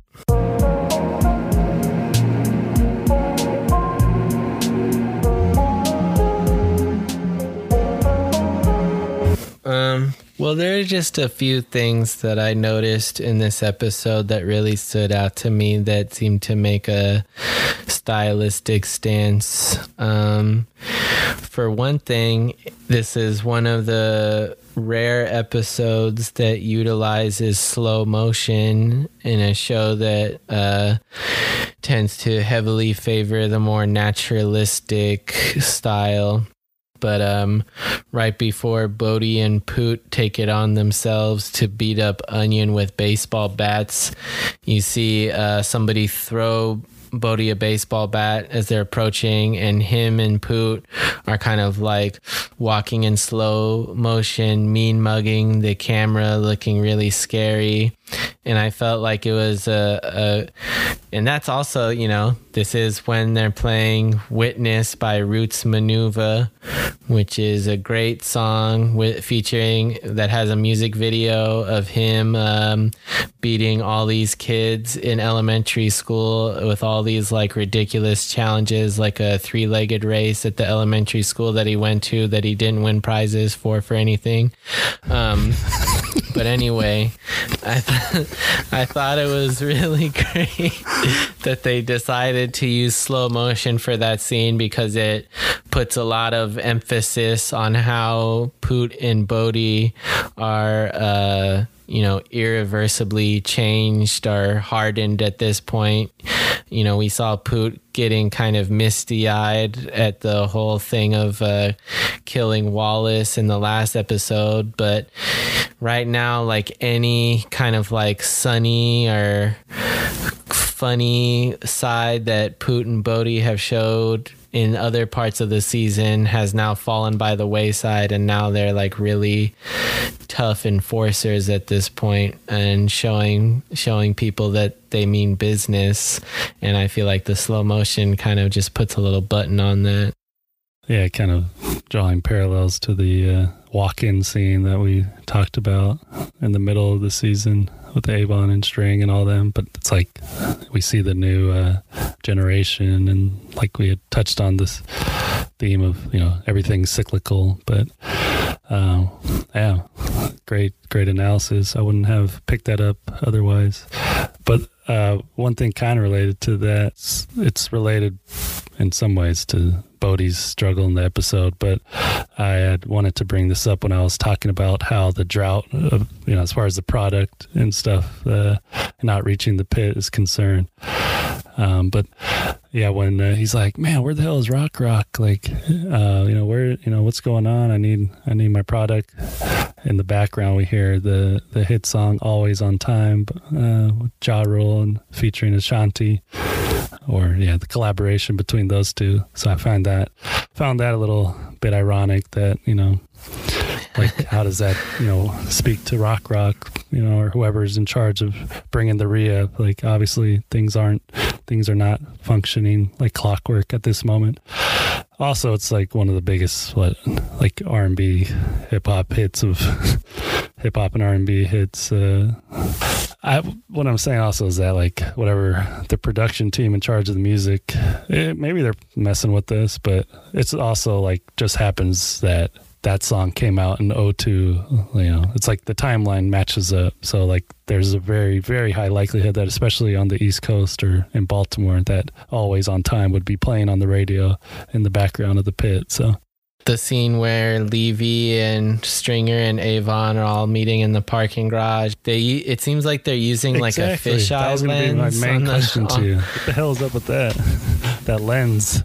Um, well, there are just a few things that I noticed in this episode that really stood out to me that seemed to make a stylistic stance. Um, for one thing, this is one of the rare episodes that utilizes slow motion in a show that uh, tends to heavily favor the more naturalistic style. But um, right before Bodhi and Poot take it on themselves to beat up Onion with baseball bats, you see uh, somebody throw Bodhi a baseball bat as they're approaching, and him and Poot are kind of like walking in slow motion, mean mugging the camera, looking really scary. And I felt like it was a, a and that's also, you know, this is when they're playing Witness by Roots Manuva, which is a great song with featuring that has a music video of him um, beating all these kids in elementary school with all these like ridiculous challenges, like a three-legged race at the elementary school that he went to that he didn't win prizes for for anything. Um, but anyway, I th- I thought it was really great that they decided to use slow motion for that scene, because it puts a lot of emphasis on how Poot and Bodhi are, uh, you know, irreversibly changed or hardened at this point. you know, we saw Poot getting kind of misty-eyed at the whole thing of uh, killing Wallace in the last episode. But right now, like any kind of like sunny or funny side that Poot and Bodhi have showed in other parts of the season has now fallen by the wayside, and now they're like really tough enforcers at this point and showing showing people that they mean business. And I feel like the slow motion kind of just puts a little button on that. Yeah, kind of drawing parallels to the uh, walk-in scene that we talked about in the middle of the season with Avon and String and all them. But it's like we see the new uh, generation, and like we had touched on this theme of, you know, everything's cyclical. But um, yeah, great, great analysis. I wouldn't have picked that up otherwise. But uh, one thing kind of related to that, it's, it's related in some ways to Bodhi's struggle in the episode, but I had wanted to bring this up when I was talking about how the drought, of, you know, as far as the product and stuff, uh, not reaching the pit is concerned. Um, but yeah, when uh, he's like, "Man, where the hell is Rock Rock? Like, uh, you know, where, you know, what's going on? I need, I need my product." In the background, we hear the the hit song "Always on Time" uh, with Ja Rule and featuring Ashanti. Or yeah, the collaboration between those two. So I find that found that a little bit ironic that, you know, like how does that, you know, speak to Rock Rock, you know, or whoever's in charge of bringing the re-up? Like obviously things aren't things are not functioning like clockwork at this moment. Also, it's like one of the biggest what like R and B hip hop hits of hip hop and R and B hits. Uh, I, what I'm saying also is that like whatever the production team in charge of the music, it, maybe they're messing with this, but it's also like just happens that that song came out in oh two, you know, it's like the timeline matches up. So like there's a very, very high likelihood that especially on the East Coast or in Baltimore, that Always on Time would be playing on the radio in the background of the pit. So the scene where Levy and Stringer and Avon are all meeting in the parking garage, they it seems like they're using exactly. like a fisheye lens. That was going to be my main question the, to you. What the hell is up with that? That lens.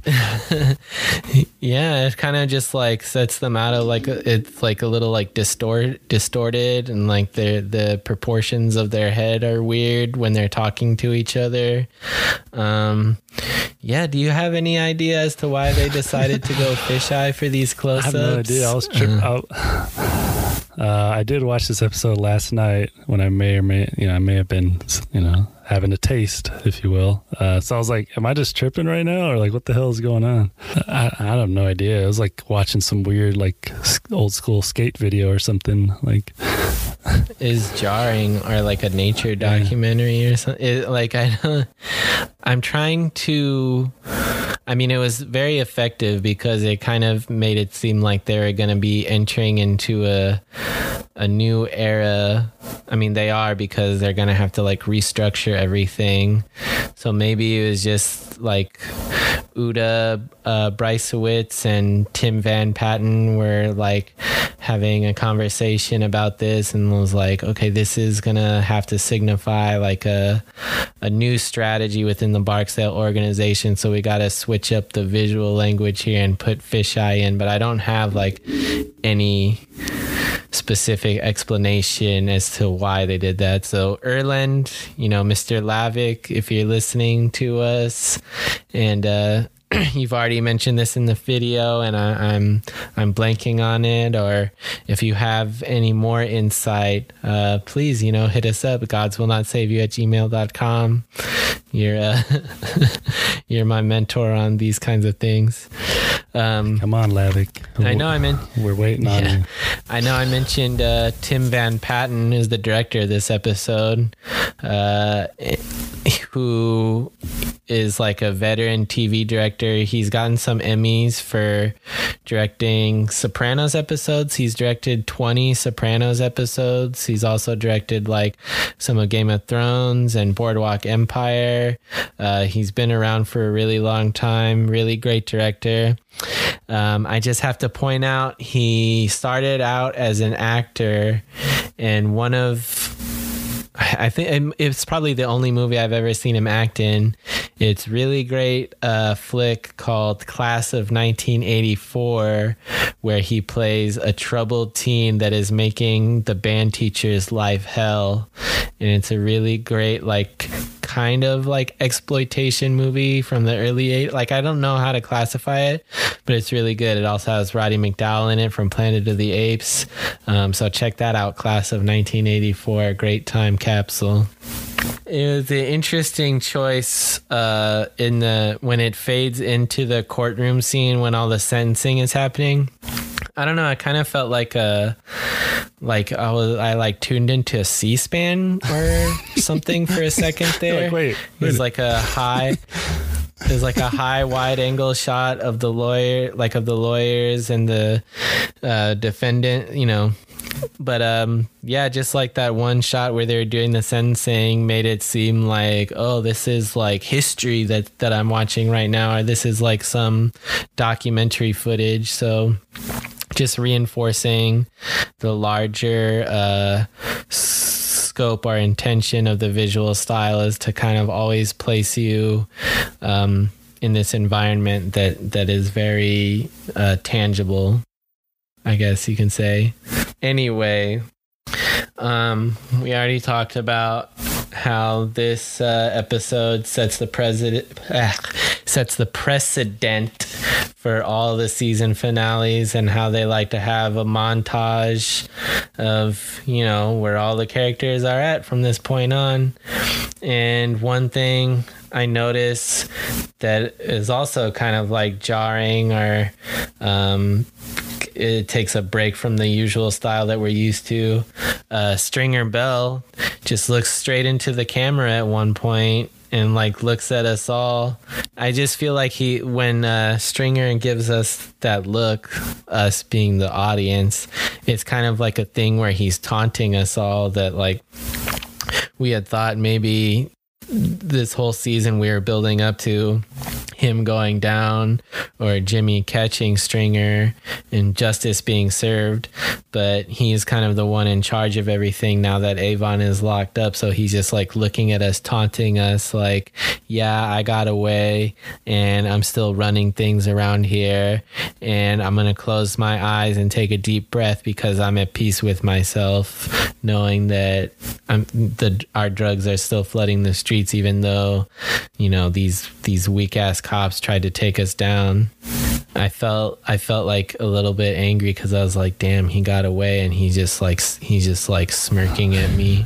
Yeah, it kind of just like sets them out of like it's like a little like distort distorted, and like the the proportions of their head are weird when they're talking to each other. Um, yeah, do you have any idea as to why they decided to go fisheye for these close-ups? I have no idea. I was tripping uh. out. Uh, I did watch this episode last night when I may or may, you know, I may have been, you know, having a taste, if you will. Uh, so I was like, am I just tripping right now? Or like, what the hell is going on? I, I have no idea. It was like watching some weird, like old school skate video or something. Like, is jarring, or like a nature documentary yeah. or something. It, like, I don't, I'm trying to, I mean, it was very effective because it kind of made it seem like they were going to be entering into a a new era. I mean, they are, because they're going to have to like restructure everything. So maybe it was just like Uda uh, Brycewicz and Tim Van Patten were like having a conversation about this, and was like, okay, this is going to have to signify like a a new strategy within the Barksdale organization. So we got to switch up the visual language here and put fisheye in. But I don't have like any specific explanation as to why they did that. So Erland, you know, Mister Lavick, if you're listening to us, and uh you've already mentioned this in the video, and I, I'm I'm blanking on it, or if you have any more insight, uh, please, you know, hit us up. Gods will not save you at gmail dot com. You're uh, you're my mentor on these kinds of things. Um, Come on, Lavick. I know I meant we're waiting on yeah, you. I know I mentioned uh, Tim Van Patten is the director of this episode, uh, who is like a veteran T V director. He's gotten some Emmys for directing Sopranos episodes. He's directed twenty Sopranos episodes. He's also directed like some of Game of Thrones and Boardwalk Empire. Uh, he's been around for a really long time. Really great director. Um, I just have to point out, he started out as an actor, and one of, I think it's probably the only movie I've ever seen him act in It's really great uh, flick called Class of nineteen eighty-four, where he plays a troubled teen that is making the band teacher's life hell. And it's a really great, like, kind of like exploitation movie from the early eighties. Like, I don't know how to classify it, but it's really good. It also has Roddy McDowall in it from Planet of the Apes. Um, so check that out, Class of nineteen eighty-four, great time capsule. It was an interesting choice uh, in the when it fades into the courtroom scene when all the sentencing is happening. I don't know. I kind of felt like a like I was I like tuned into a C-SPAN or something for a second there. Like, wait, it was like a high. There's like a high wide angle shot of the lawyer, like of the lawyers and the uh, defendant, you know. But um, yeah, just like that one shot where they were doing the sentencing made it seem like, oh, this is like history that, that I'm watching right now, or this is like some documentary footage. So just reinforcing the larger uh, scope or intention of the visual style is to kind of always place you um, in this environment that, that is very uh, tangible, I guess you can say. Anyway, um, we already talked about how this uh, episode sets the president uh, sets the precedent for all the season finales, and how they like to have a montage of, you know, where all the characters are at from this point on. And one thing I notice that is also kind of like jarring, or um, it takes a break from the usual style that we're used to. Uh, Stringer Bell just looks straight into the camera at one point and like looks at us all. I just feel like he, when uh, Stringer gives us that look, us being the audience, it's kind of like a thing where he's taunting us all, that like we had thought maybe this whole season we were building up to him going down, or Jimmy catching Stringer and justice being served, but he's kind of the one in charge of everything now that Avon is locked up. So he's just like looking at us, taunting us like, yeah, I got away and I'm still running things around here, and I'm gonna close my eyes and take a deep breath because I'm at peace with myself, knowing that I'm the our drugs are still flooding the streets, even though, you know, these these weak ass cops tried to take us down. I felt I felt like a little bit angry because I was like, damn, he got away, and he just like he's just like smirking at me.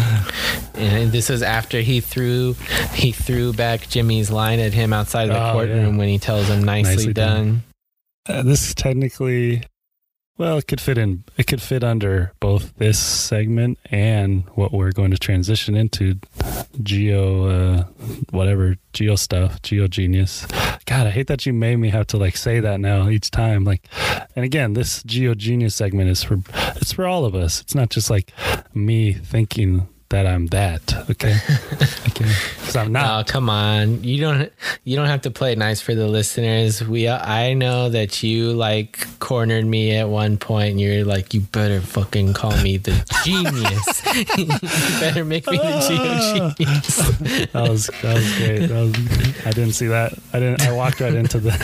And this was after he threw he threw back Jimmy's line at him outside the oh, courtroom, yeah. when he tells him nicely, nicely done. done. Uh, this is technically, well, it could fit in. It could fit under both this segment and what we're going to transition into, Geo, uh, whatever, Geo stuff, Geo Genius. God, I hate that you made me have to like say that now each time. Like, and again, this Geo Genius segment is for it's for all of us. It's not just like me thinking that I'm that. Okay, okay, because I'm not. Oh, come on! You don't. You don't have to play it nice for the listeners. We. I know that you like cornered me at one point, and you're like, "You better fucking call me the genius. You better make me the Geo Genius." That was that was great. That was, I didn't see that. I didn't. I walked right into the.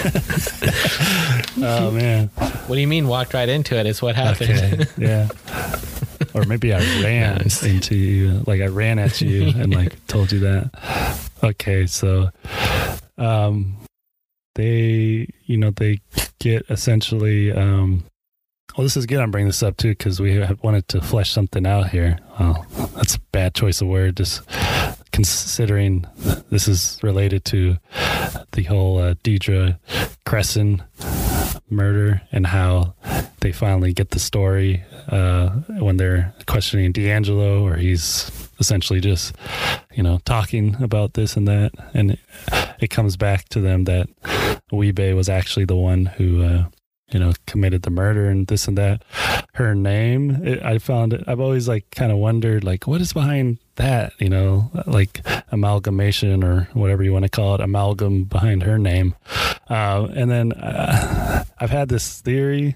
Oh man! What do you mean walked right into it? It's what happened. Okay. Yeah. Or maybe I ran no, into you, like I ran at you and like told you that. Okay, so um, they, you know, they get essentially. Um, well, this is good. I'm bringing this up too because we have wanted to flesh something out here. Oh, that's a bad choice of word. Just considering this is related to the whole uh, Deidre Cresson murder and how they finally get the story uh, when they're questioning D'Angelo, or he's essentially just, you know, talking about this and that. And it, it comes back to them that Wee-Bey was actually the one who, uh, you know, committed the murder and this and that. Her name, it, I found it, I've always like kind of wondered, like, what is behind that, you know, like amalgamation or whatever you want to call it, amalgam behind her name. Uh, and then uh, I've had this theory,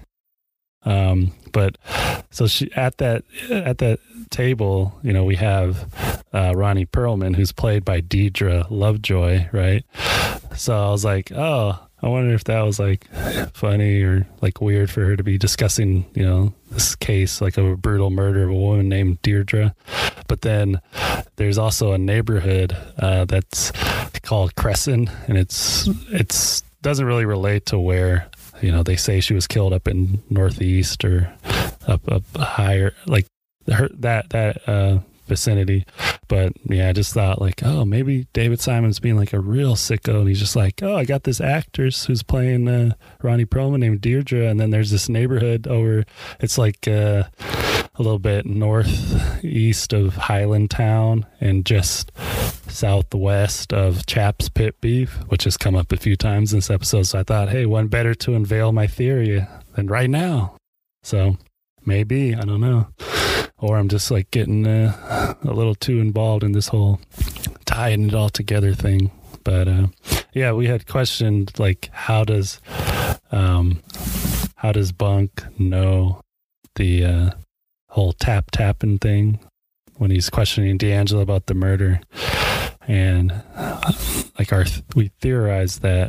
um, but so she at that at that table, you know, we have uh, Ronnie Perlman, who's played by Deidre Lovejoy, right? So I was like, oh, I wonder if that was like funny or like weird for her to be discussing, you know, this case, like a brutal murder of a woman named Deirdre. But then there's also a neighborhood uh, that's called Crescent, and it's it's doesn't really relate to where, you know, they say she was killed up in Northeast or up up higher, like her, that that uh, vicinity. But yeah, I just thought like, oh, maybe David Simon's being like a real sicko, and he's just like, oh, I got this actress who's playing uh, Ronnie Perlman named Deirdre, and then there's this neighborhood over, it's like uh, a little bit northeast of Highlandtown and just southwest of Chaps Pit Beef, which has come up a few times in this episode. So I thought, hey, one better to unveil my theory than right now. So maybe, I don't know. Or I'm just like getting uh, a little too involved in this whole tying it all together thing. But uh, yeah, we had questioned like, how does um, how does Bunk know the uh, whole tap tapping thing when he's questioning D'Angelo about the murder? And uh, like our we theorized that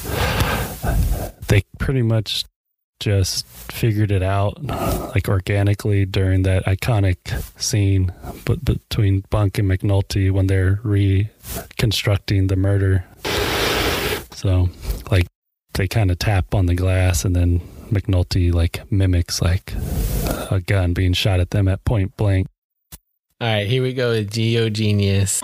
they pretty much just figured it out like organically during that iconic scene but between Bunk and McNulty when they're reconstructing the murder. So like they kind of tap on the glass, and then McNulty like mimics like a gun being shot at them at point blank. All right, here we go with Geo Genius.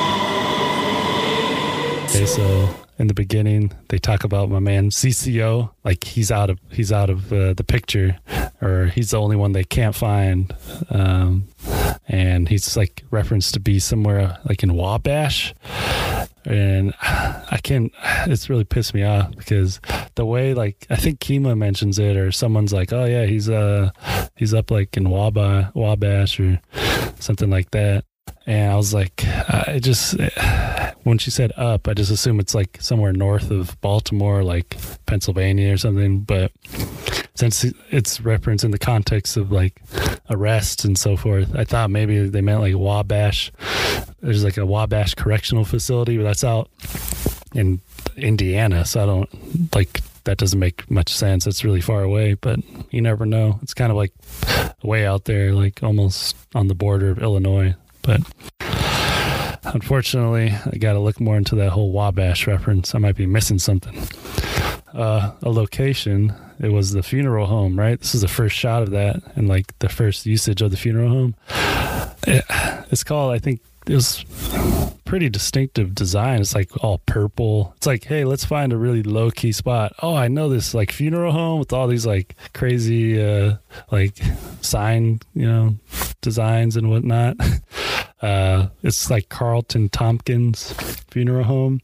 Okay, so in the beginning, they talk about my man C C O, like he's out of he's out of uh, the picture, or he's the only one they can't find, um, and he's like referenced to be somewhere like in Wabash, and I can't. It's really pissed me off because the way like I think Kima mentions it, or someone's like, oh yeah, he's uh he's up like in Waba Wabash or something like that. And I was like, I just, when she said up, I just assume it's like somewhere north of Baltimore, like Pennsylvania or something. But since it's referenced in the context of like arrests and so forth, I thought maybe they meant like Wabash. There's like a Wabash correctional facility, but that's out in Indiana. So I don't like, that doesn't make much sense. It's really far away, but you never know. It's kind of like way out there, like almost on the border of Illinois. But unfortunately, I got to look more into that whole Wabash reference. I might be missing something. Uh, a location, it was the funeral home, right? This is the first shot of that and like the first usage of the funeral home. It, it's called, I think it was pretty distinctive design. It's like all purple. It's like, hey, let's find a really low key spot. Oh, I know this like funeral home with all these like crazy uh, like sign, you know, designs and whatnot. Uh, it's like Carlton Tompkins Funeral Home.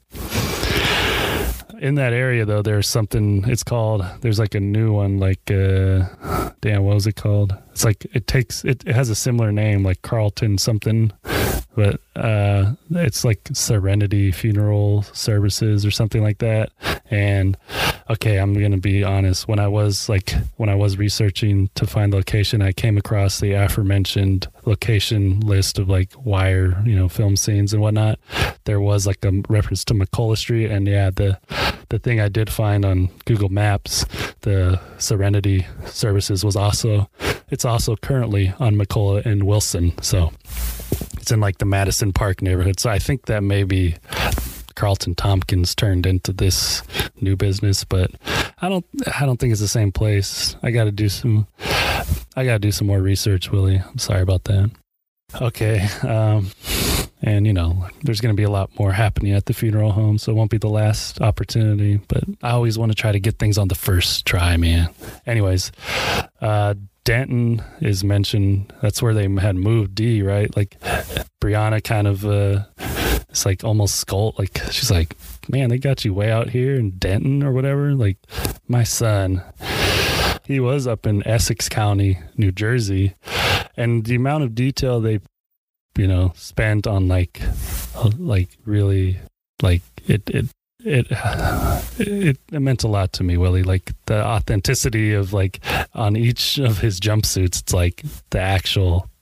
In that area, though, there's something, it's called, there's like a new one, like, uh, damn, what was it called? It's like, it takes, it, it has a similar name, like Carlton something, but uh, it's like Serenity Funeral Services or something like that. And okay, I'm going to be honest. When I was like, when I was researching to find the location, I came across the aforementioned location list of like wire, you know, film scenes and whatnot. There was like a reference to McCullough Street. And yeah, the, the thing I did find on Google Maps, the Serenity Services was also, it's also currently on McCullough and Wilson. So it's in like the Madison Park neighborhood. So I think that maybe Carlton Tompkins turned into this new business, but I don't, I don't think it's the same place. I got to do some, I got to do some more research, Willie. I'm sorry about that. Okay. Um, and you know, there's going to be a lot more happening at the funeral home, so it won't be the last opportunity, but I always want to try to get things on the first try, man. Anyways, uh, Denton is mentioned. That's where they had moved D, right? Like Brianna kind of, uh, it's like almost scold. Like she's like, man, they got you way out here in Denton or whatever. Like my son, he was up in Essex County, New Jersey. And the amount of detail they, you know, spent on like, like really like it, it, It, it it meant a lot to me, Willie. Like the authenticity of like on each of his jumpsuits, it's like the actual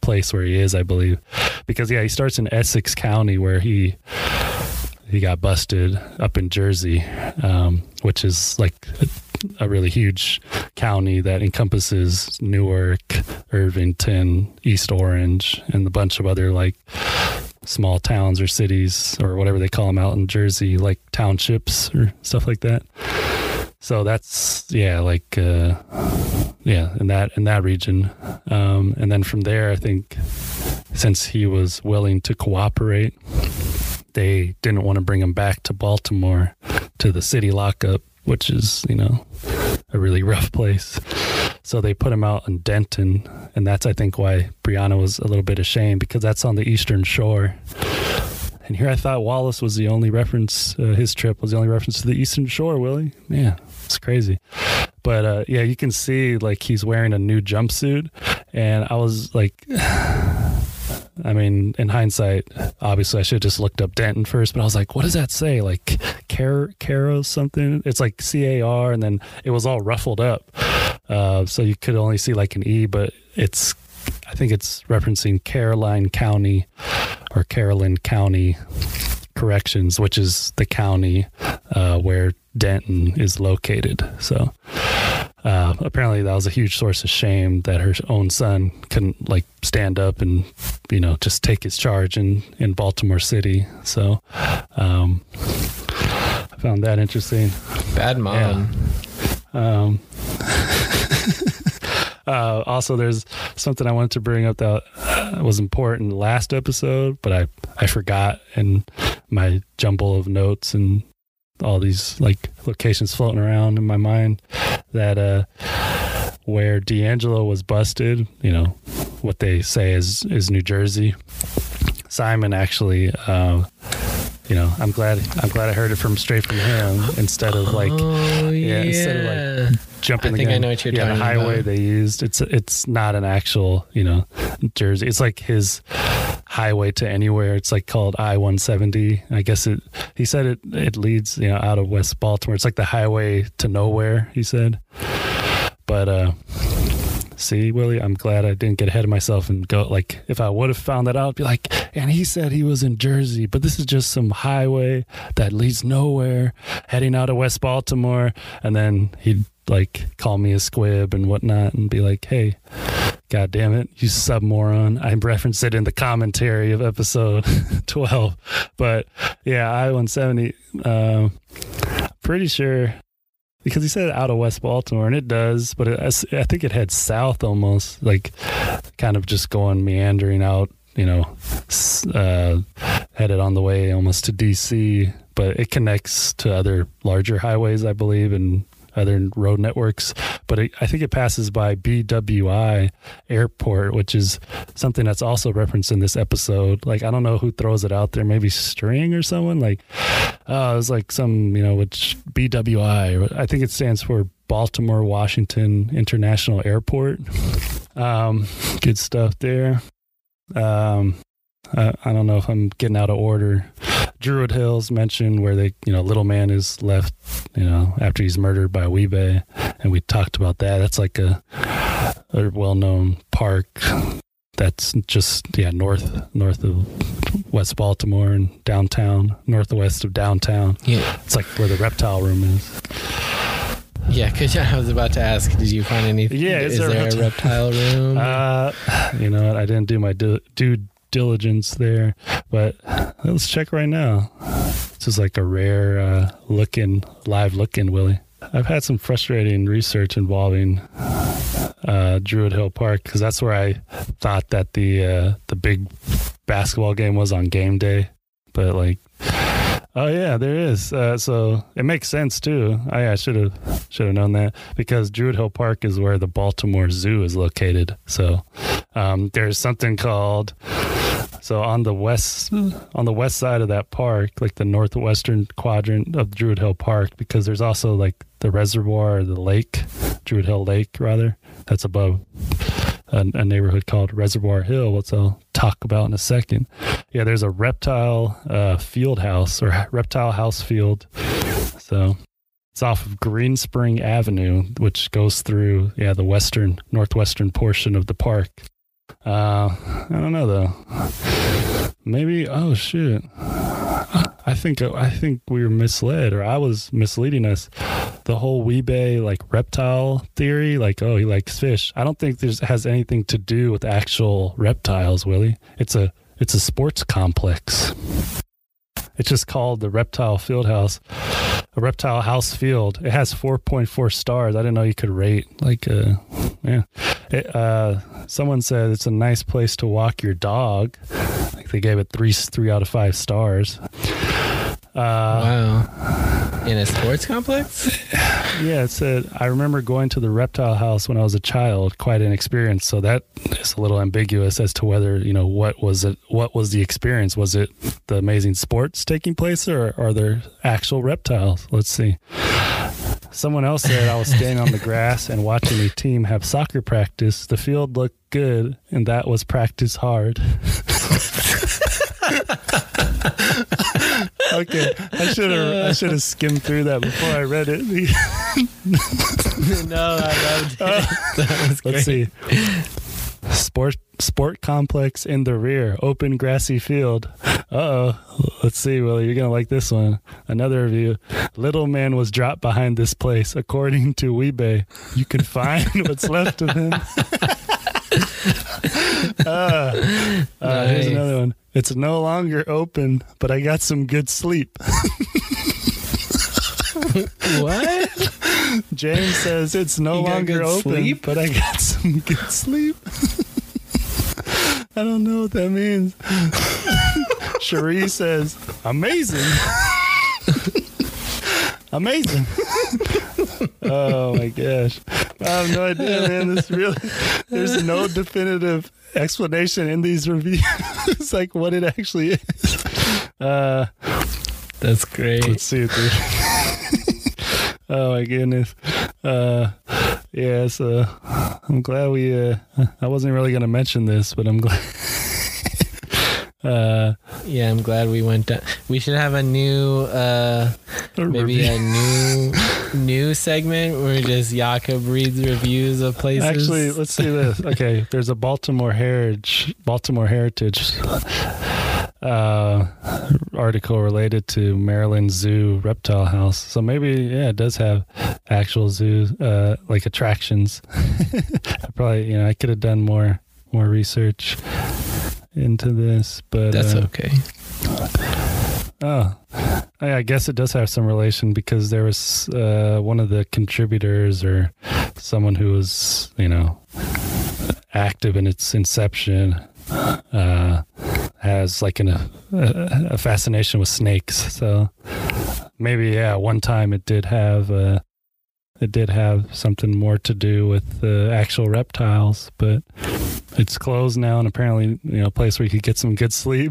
place where he is, I believe, because yeah, he starts in Essex County where he he got busted up in Jersey, um, which is like a, a really huge county that encompasses Newark, Irvington, East Orange, and a bunch of other like small towns or cities or whatever they call them out in Jersey, like townships or stuff like that. So that's, yeah, like, uh, yeah, in that, in that region. Um, and then from there, I think since he was willing to cooperate, they didn't want to bring him back to Baltimore to the city lockup, which is, you know, a really rough place. So they put him out in Denton. And that's, I think, why Brianna was a little bit ashamed, because that's on the Eastern Shore. And here I thought Wallace was the only reference, uh, his trip was the only reference to the Eastern Shore, Willie. Yeah, it's crazy. But uh, yeah, you can see like he's wearing a new jumpsuit. And I was like, I mean, in hindsight, obviously I should have just looked up Denton first, but I was like, what does that say? Like Car- Caro something? It's like C A R, and then it was all ruffled up. Uh, so you could only see like an E, but it's, I think it's referencing Caroline County or Carolyn County Corrections, which is the county uh, where Denton is located. So uh, apparently that was a huge source of shame that her own son couldn't like stand up and, you know, just take his charge in, in Baltimore City. So um, I found that interesting. Bad mom. Yeah. Um, Uh, also, there's something I wanted to bring up that uh, was important last episode, but I, I forgot in my jumble of notes and all these like locations floating around in my mind, that uh, where D'Angelo was busted, you know, what they say is, is New Jersey. Simon actually, uh, you know, I'm glad I'm glad I heard it from straight from him instead of like, oh, yeah, yeah, instead of like jumping I the think gun. I know what you're yeah, talking the highway about. they used. It's it's not an actual, you know, Jersey. It's like his highway to anywhere. It's like called I one seventy. I guess it. He said it it leads, you know, out of West Baltimore. It's like the highway to nowhere, he said. But uh see, Willie, I'm glad I didn't get ahead of myself and go, like, if I would have found that out, I'd be like, and he said he was in Jersey, but this is just some highway that leads nowhere, heading out of West Baltimore. And then he'd, like, call me a squib and whatnot and be like, hey, God damn it, you sub-moron. I referenced it in the commentary of episode twelve. But, yeah, I one seventy, uh, pretty sure... because he said out of West Baltimore, and it does, but it, I think it heads south almost, like kind of just going meandering out, you know, uh, headed on the way almost to D C, but it connects to other larger highways, I believe, and other road networks. But it, I think it passes by B W I Airport, which is something that's also referenced in this episode. Like, I don't know who throws it out there, maybe String or someone. Like, oh, it was like some, you know, which B W I, I think it stands for Baltimore Washington International Airport. Um, good stuff there. Um, I, I don't know if I'm getting out of order. Druid Hills mentioned where they, you know, Little Man is left, you know, after he's murdered by Weebay, and we talked about that. That's like a, a well-known park that's just, yeah, north north of West Baltimore and downtown, northwest of downtown. Yeah, it's like where the reptile room is. Yeah, because I was about to ask, did you find anything? Yeah, is, is there, there a reptile room? Uh, you know what? I didn't do my due, due diligence there, but let's check right now. This is like a rare uh, looking, live looking Willie. I've had some frustrating research involving uh, Druid Hill Park, because that's where I thought that the uh, the big basketball game was on game day. But like, oh yeah, there is. Uh, so it makes sense too. I, I should have should have known that, because Druid Hill Park is where the Baltimore Zoo is located. So um, there's something called. So on the west on the west side of that park, like the northwestern quadrant of Druid Hill Park, because there's also like the reservoir, or the lake, Druid Hill Lake rather, that's above a, a neighborhood called Reservoir Hill, which I'll talk about in a second. Yeah, there's a reptile uh, field house, or reptile house field. So it's off of Green Spring Avenue, which goes through, yeah, the western, northwestern portion of the park. Uh, I don't know though. Maybe. Oh shit. I think I think we were misled, or I was misleading us. The whole Wee-Bey like reptile theory, like oh he likes fish. I don't think this has anything to do with actual reptiles, Willie. It's a it's a sports complex. It's just called the Reptile Field House, a Reptile House Field. It has four point four stars. I didn't know you could rate like uh yeah. It, uh, someone said it's a nice place to walk your dog. Like they gave it three three out of five stars. Uh, wow. In a sports complex? Yeah, it said, I remember going to the reptile house when I was a child, quite an experience. So that is a little ambiguous as to whether, you know, what was it, what was the experience? Was it the amazing sports taking place, or are there actual reptiles? Let's see. Someone else said, I was standing on the grass and watching a team have soccer practice. The field looked good, and that was practice hard. Okay, I should have I should have skimmed through that before I read it. No, I loved it. Uh, That was great. Let's see. Sport sport complex in the rear, open grassy field. Uh-oh. Let's see, Willie, you're going to like this one. Another review. Little man was dropped behind this place. According to Wee-Bey, you can find what's left of him. uh, uh, Nice. Here's another one. It's no longer open, but I got some good sleep. What? James says it's no You got longer good open, sleep? but I got some good sleep. I don't know what that means. Cherie says, amazing. Amazing. Oh my gosh. I have no idea, man. This really, there's no definitive explanation in these reviews. It's like what it actually is. Uh, That's great. let's see it through. Oh my goodness. Uh, yeah, so I'm glad we, uh, I wasn't really going to mention this, but I'm glad. uh, Yeah, I'm glad we went down. We should have a new, uh, maybe review. a new new segment where just Jakob reads reviews of places. Actually, let's see this. Okay, there's a Baltimore Heritage, Baltimore Heritage uh, article related to Maryland Zoo Reptile House. So maybe, yeah, it does have actual zoo, uh, like attractions. I probably, you know, I could have done more more research into this, but That's uh, okay. Oh, I guess it does have some relation because there was uh, one of the contributors or someone who was, you know, active in its inception uh, has like an, a, a fascination with snakes. So maybe, yeah, one time it did have uh, it did have something more to do with the actual reptiles, but it's closed now, and apparently, you know, a place where you could get some good sleep.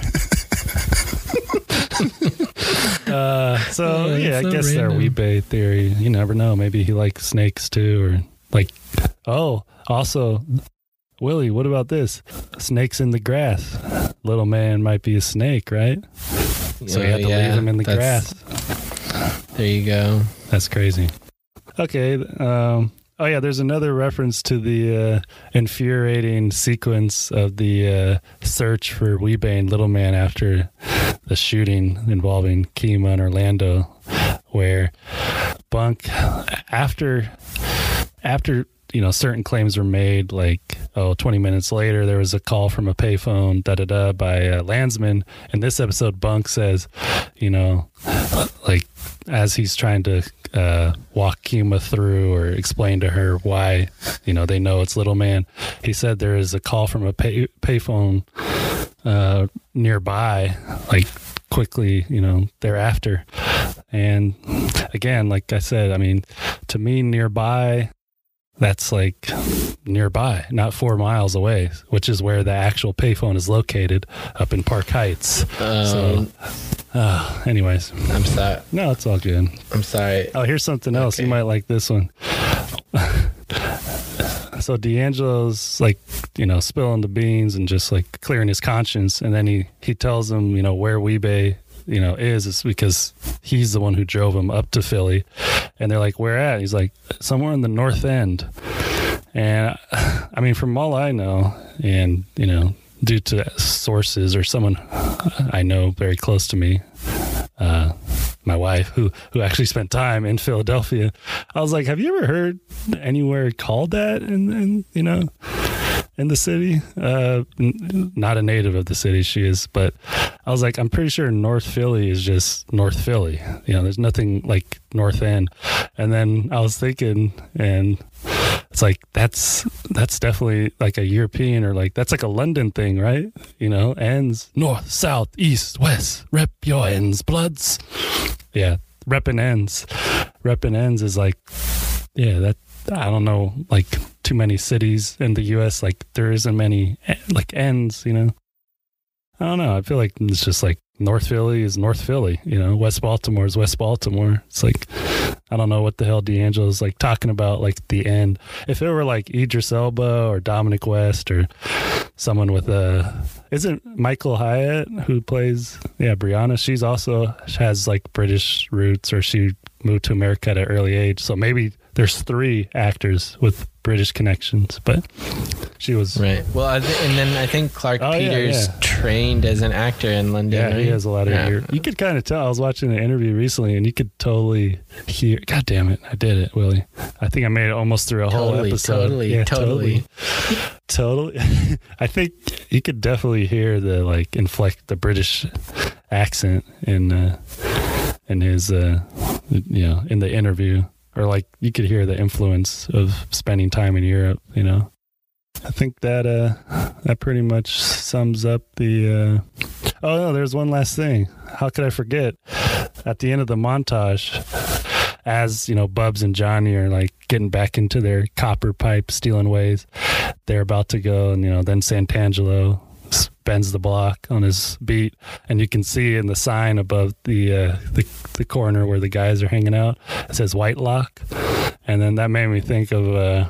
uh, so Yeah, yeah, that's I so guess their random. Wee-Bey theory. You never know. Maybe he likes snakes too, or like. Oh, also, Willie, what about this? Snakes in the grass. Little man might be a snake, right? So you Oh, had to yeah, leave him in the that's- grass. There you go. That's crazy. Okay. Um, oh, yeah. There's another reference to the uh, infuriating sequence of the uh, search for Wee-Bey and Little Man after the shooting involving Kima and Orlando, where Bunk, after, after, you know, certain claims were made, like, oh, twenty minutes later, there was a call from a payphone, da da da, by uh, Landsman. In this episode, Bunk says, you know, like, as he's trying to uh, walk Kima through or explain to her why, you know, they know it's Little Man, he said there is a call from a pay payphone uh, nearby, like, quickly, you know, thereafter. And again, like I said, I mean, to me, nearby, that's like nearby, not four miles away, which is where the actual payphone is located, up in Park Heights. Um, So, uh, anyways, I'm sorry. no, it's all good. I'm sorry. Oh, here's something else. Okay. You might like this one. So D'Angelo's like, you know, spilling the beans and just like clearing his conscience. And then he, he tells him, you know, where Wee-Bey, you know, is, is because he's the one who drove him up to Philly. And they're like, where at? He's like, somewhere in the North End. And I mean, from all I know, and, you know, due to sources or someone I know very close to me, uh, my wife, who, who actually spent time in Philadelphia, I was like, have you ever heard anywhere called that in, in you know, in the city? Uh, n- not a native of the city, she is, but I was like, I'm pretty sure North Philly is just North Philly. You know, there's nothing like North End. And then I was thinking, and it's like, that's that's definitely like a European, or like, that's like a London thing, right? You know, ends, north, south, east, west, rep your ends, bloods. Yeah, reppin' ends. Reppin' ends is like, yeah, that, I don't know, like too many cities in the U S, like there isn't many like ends, you know? I don't know. I feel like it's just like North Philly is North Philly, you know, West Baltimore is West Baltimore. It's like, I don't know what the hell D'Angelo's like talking about, like the end. If it were like Idris Elba or Dominic West or someone with a, isn't Michael Hyatt who plays, yeah, Brianna, she's also has like British roots, or she moved to America at an early age. So maybe there's three actors with British connections, but she was right. Well, I th- and then I think Clark oh, Peters yeah, yeah. trained as an actor in London. Yeah, right? he has a lot of yeah. ear. You could kind of tell. I was watching an interview recently, and you could totally hear. God damn it, I did it, Willie. I think I made it almost through a totally, whole episode. Totally, yeah, totally, totally. totally. I think you could definitely hear the like inflect the British accent in uh, in his uh, you know, in the interview. Or like you could hear the influence of spending time in Europe, you know. I think that uh, that pretty much sums up the. Uh... Oh no, there's one last thing. How could I forget? At the end of the montage, as you know, Bubs and Johnny are like getting back into their copper pipe stealing ways, they're about to go, and you know, then Santangelo bends the block on his beat, and you can see in the sign above the uh, the, the corner where the guys are hanging out, it says White Lock, and then that made me think of uh,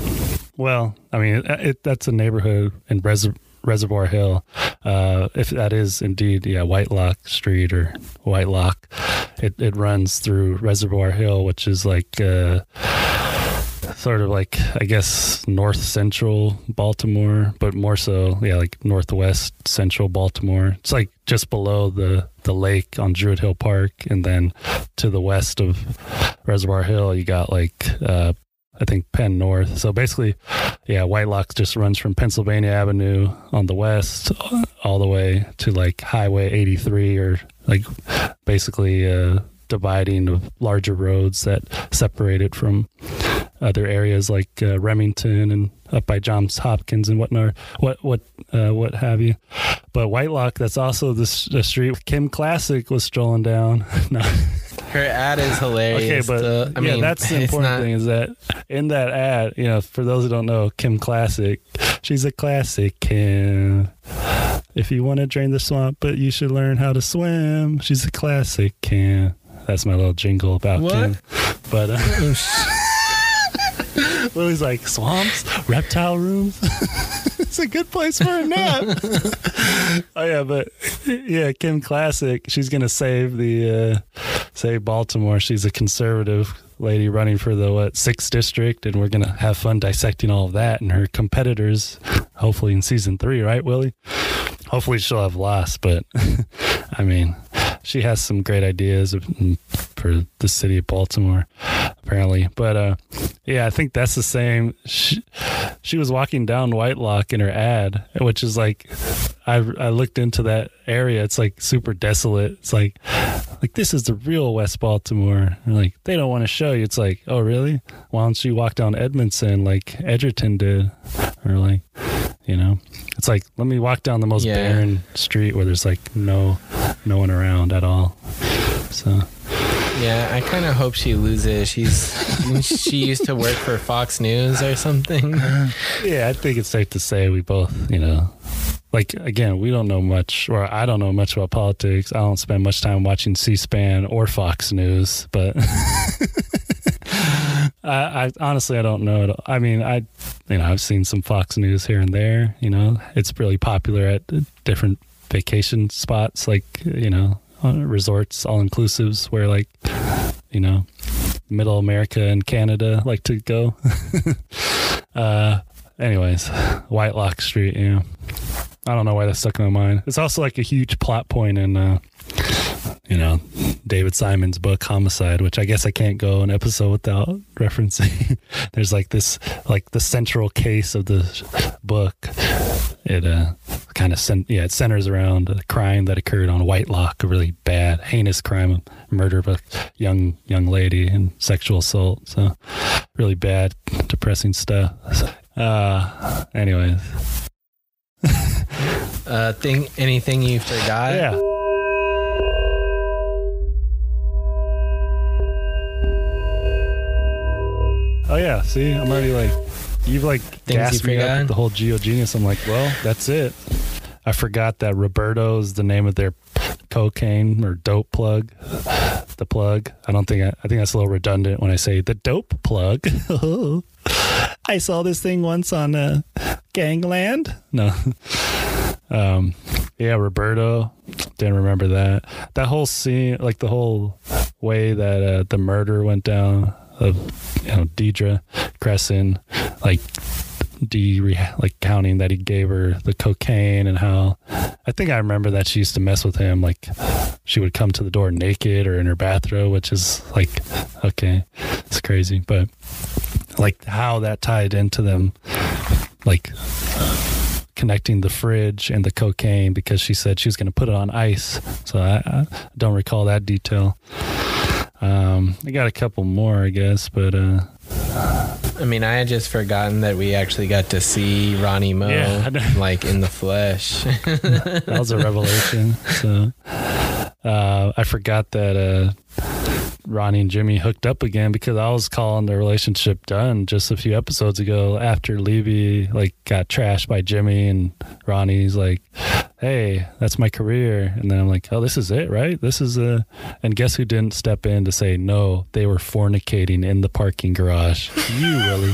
well, I mean, it, it, that's a neighborhood in Res- Reservoir Hill, uh, if that is indeed yeah White Lock Street or White Lock. It it runs through Reservoir Hill, which is like. Uh, Sort of like, I guess, north central Baltimore, but more so, yeah, like northwest central Baltimore. It's like just below the, the lake on Druid Hill Park. And then to the west of Reservoir Hill, you got like, uh, I think Penn North. So basically, yeah, White Lock just runs from Pennsylvania Avenue on the west all the way to like Highway eighty-three, or like basically uh, dividing of larger roads that separate it from other areas like uh, Remington and up by Johns Hopkins and whatnot, what what uh, what have you. But Whitelock, that's also the, the street Kim Classic was strolling down. No. Her ad is hilarious. Okay, but so, I yeah, mean, that's the important not... thing is that in that ad, you know, for those who don't know, Kim Classic, she's a classic Kim. If you want to drain the swamp, but you should learn how to swim. She's a classic Kim. That's my little jingle about what? Kim. But. Uh, Willie's like, swamps, reptile rooms. It's a good place for a nap. Oh yeah, but yeah, Kim Classic. She's gonna save the uh, save Baltimore. She's a conservative lady running for the what sixth district, and we're gonna have fun dissecting all of that and her competitors. Hopefully in season three, right, Willie? Hopefully she'll have lost, but I mean, she has some great ideas for the city of Baltimore, apparently. But uh, yeah, I think that's the same. She, she was walking down Whitelock in her ad, which is like, I I looked into that area. It's like super desolate. It's like, like this is the real West Baltimore. And like they don't want to show you. It's like, oh really? Why don't you walk down Edmondson like Edgerton did, or like, you know? It's like, let me walk down the most yeah. barren street where there's like no no one around at all. So yeah, I kind of hope she loses. She's she used to work for Fox News or something. Yeah, I think it's safe to say we both, you know, like, again, we don't know much, or I don't know much about politics. I don't spend much time watching C-SPAN or Fox News, but I, I honestly, I don't know. I mean, I, you know, I've seen some Fox News here and there, you know, it's really popular at different vacation spots, like, you know, resorts, all-inclusives, where, like, you know, middle America and Canada like to go. Uh, anyways, Whitelock Street. Yeah, I don't know why that stuck in my mind. It's also like a huge plot point in, uh, you know, David Simon's book Homicide, which I guess I can't go an episode without referencing. There's like this, like the central case of the book. It uh, kind of cent- yeah, it centers around a crime that occurred on Whitelock, a really bad, heinous crime, murder of a young young lady and sexual assault. So really bad, depressing stuff. Uh, anyways. uh, thing, anything you forgot? Yeah. Oh yeah, see, I'm already like, you've like Things gassed you me up forgot? with the whole GeoGenius. I'm like, well, that's it. I forgot that Roberto is the name of their cocaine or dope plug. The plug. I don't think I, I think that's a little redundant when I say the dope plug. I saw this thing once on uh, Gangland. No. um, yeah, Roberto. Didn't remember that. That whole scene, like the whole way that uh, the murder went down of, you know, Deidre Crescent, like de like counting that he gave her the cocaine, and how I think I remember that she used to mess with him, like she would come to the door naked or in her bathrobe, which is like, okay, it's crazy, but like how that tied into them, like connecting the fridge and the cocaine, because she said she was going to put it on ice. So I, I don't recall that detail. Um, I got a couple more, I guess, but uh, I mean, I had just forgotten that we actually got to see Ronnie Mo, Yeah, I know. like in the flesh. that was a revelation. So uh, I forgot that uh, Ronnie and Jimmy hooked up again, because I was calling their relationship done just a few episodes ago after Levy like got trashed by Jimmy, and Ronnie's like, hey, that's my career. And then I'm like, oh, this is it, right? This is a, and guess who didn't step in to say, no, they were fornicating in the parking garage. You, Willie.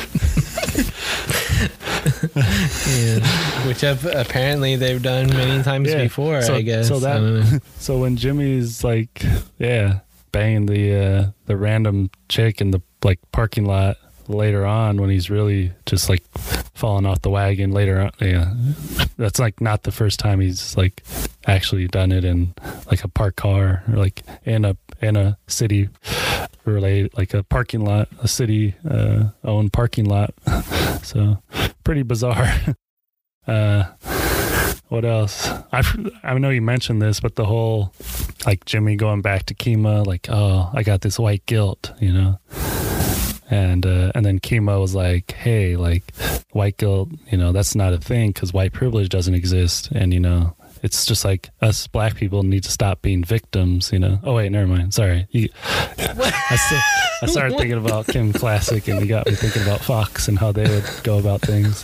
Yeah. Which have, apparently they've done many times Yeah. before, So- I guess. so I that- don't know. So when Jimmy's like, yeah, banging the uh, the random chick in the like parking lot later on, when he's really just like falling off the wagon later on, yeah, that's like not the first time he's like actually done it in like a parked car, or like in a in a city related, like a parking lot, a city uh, owned parking lot. So pretty bizarre. uh What else? I I know you mentioned this, but the whole like Jimmy going back to Kima, like, oh, I got this white guilt, you know, and uh, and then Kima was like, hey, like white guilt, you know, that's not a thing because white privilege doesn't exist, and you know, it's just like us black people need to stop being victims, you know. Oh wait, never mind. Sorry, you, I, still, I started thinking about Kim Classic, and you got me thinking about Fox and how they would go about things.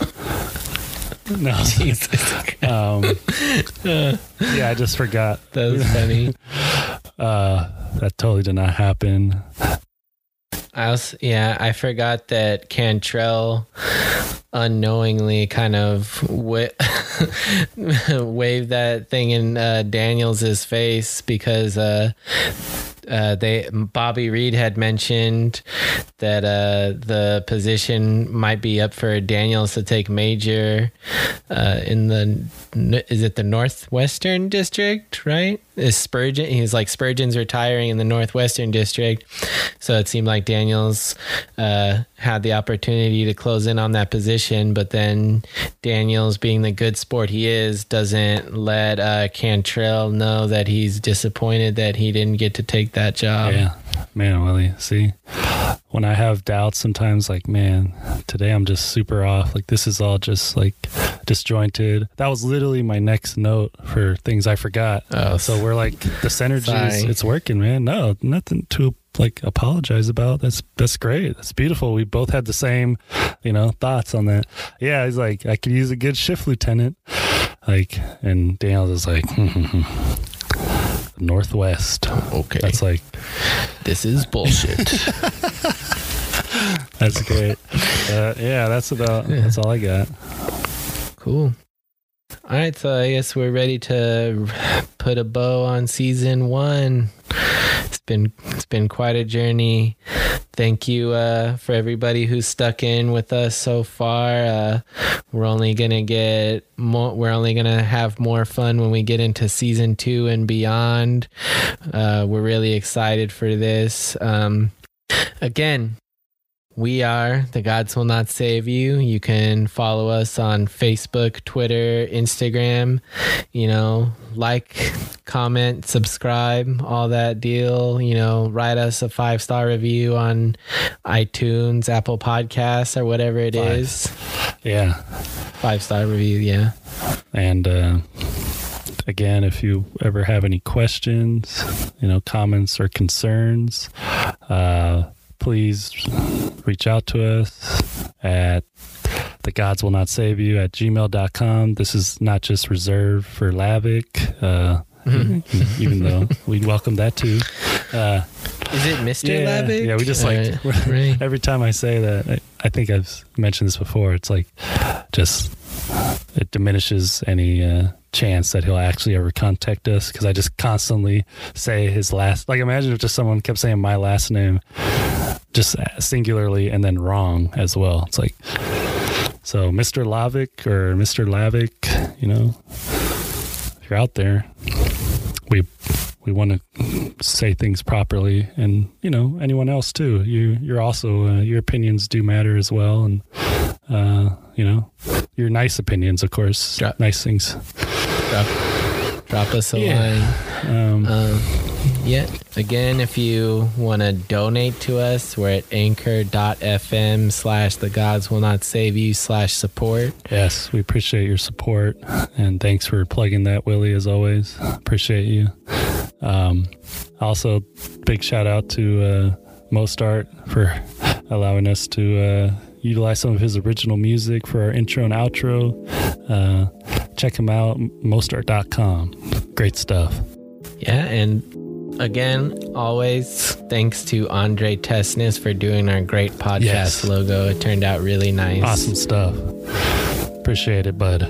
No. Jesus. Um, yeah, I just forgot. That was funny. Uh, that totally did not happen. I also, yeah, I forgot that Cantrell unknowingly kind of wa- waved that thing in uh, Daniels' face, because uh, uh, they Bobby Reed had mentioned that uh, the position might be up for Daniels to take major uh, in the, is it the Northwestern District, right? Is Spurgeon, he's like, Spurgeon's retiring in the Northwestern District, so it seemed like Daniels uh, had the opportunity to close in on that position, but then Daniels, being the good sport he is, doesn't let uh, Cantrell know that he's disappointed that he didn't get to take that job. Yeah, man, Willie, see, when I have doubts sometimes, like, man, today I'm just super off. Like, this is all just like disjointed. That was literally my next note for things I forgot. Oh, so we're like, the synergy, is, sorry. it's working, man. No, nothing to like apologize about. That's that's great. That's beautiful. We both had the same, you know, thoughts on that. Yeah, he's like, I could use a good shift lieutenant. Like, and Daniels is like, Northwest. Okay. That's like, This is bullshit. that's great. Uh, yeah, that's about, that's all I got. Cool. All right, so I guess we're ready to put a bow on season one. It's been it's been quite a journey. thank you uh, for everybody who's stuck in with us so far. Uh, we're only gonna get more. We're only gonna have more fun when we get into season two and beyond. Uh, we're really excited for this. Um, again, we are The Gods Will Not Save You. You can follow us on Facebook, Twitter, Instagram. You know, like, comment, subscribe, all that deal. You know, write us a five-star review on iTunes, Apple Podcasts, or whatever it Five. is. Yeah. Five-star review, yeah. And uh, again, if you ever have any questions, you know, comments or concerns, uh, please reach out to us at the gods will not save you at gmail dot com. This is not just reserved for Lavic, uh, mm-hmm. even though we welcome that too. Uh, is it Mister Yeah, Lavic? yeah, we just like, uh, right. every time I say that, I, I think I've mentioned this before, it's like just, it diminishes any uh, chance that he'll actually ever contact us, because I just constantly say his last, like imagine if just someone kept saying my last name just singularly and then wrong as well. It's like, so Mister Lavic or Mister Lavic, you know, if you're out there, we we want to say things properly, and you know, anyone else too. You you're also uh, your opinions do matter as well, and uh, you know, your nice opinions, of course, Drop. nice things. Drop, drop us a Yeah. line. Um, Um, yeah. Again, if you want to donate to us, we're at anchor.fm slash the gods will not save you slash support. Yes, we appreciate your support, and thanks for plugging that, Willie, as always. Appreciate you. Um, also, big shout out to uh, Mostart for allowing us to uh, utilize some of his original music for our intro and outro. Uh, check him out, mostart dot com. Great stuff. Yeah, and again, always thanks to Andre Tesnis for doing our great podcast Yes. logo. It turned out really nice. Awesome stuff. Appreciate it, bud.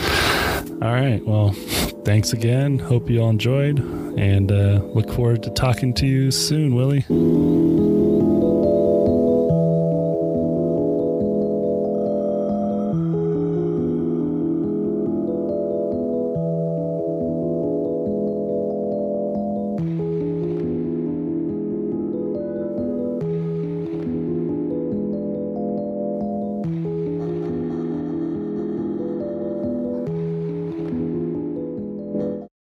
All right. Well, thanks again. Hope you all enjoyed, and uh, look forward to talking to you soon, Willie.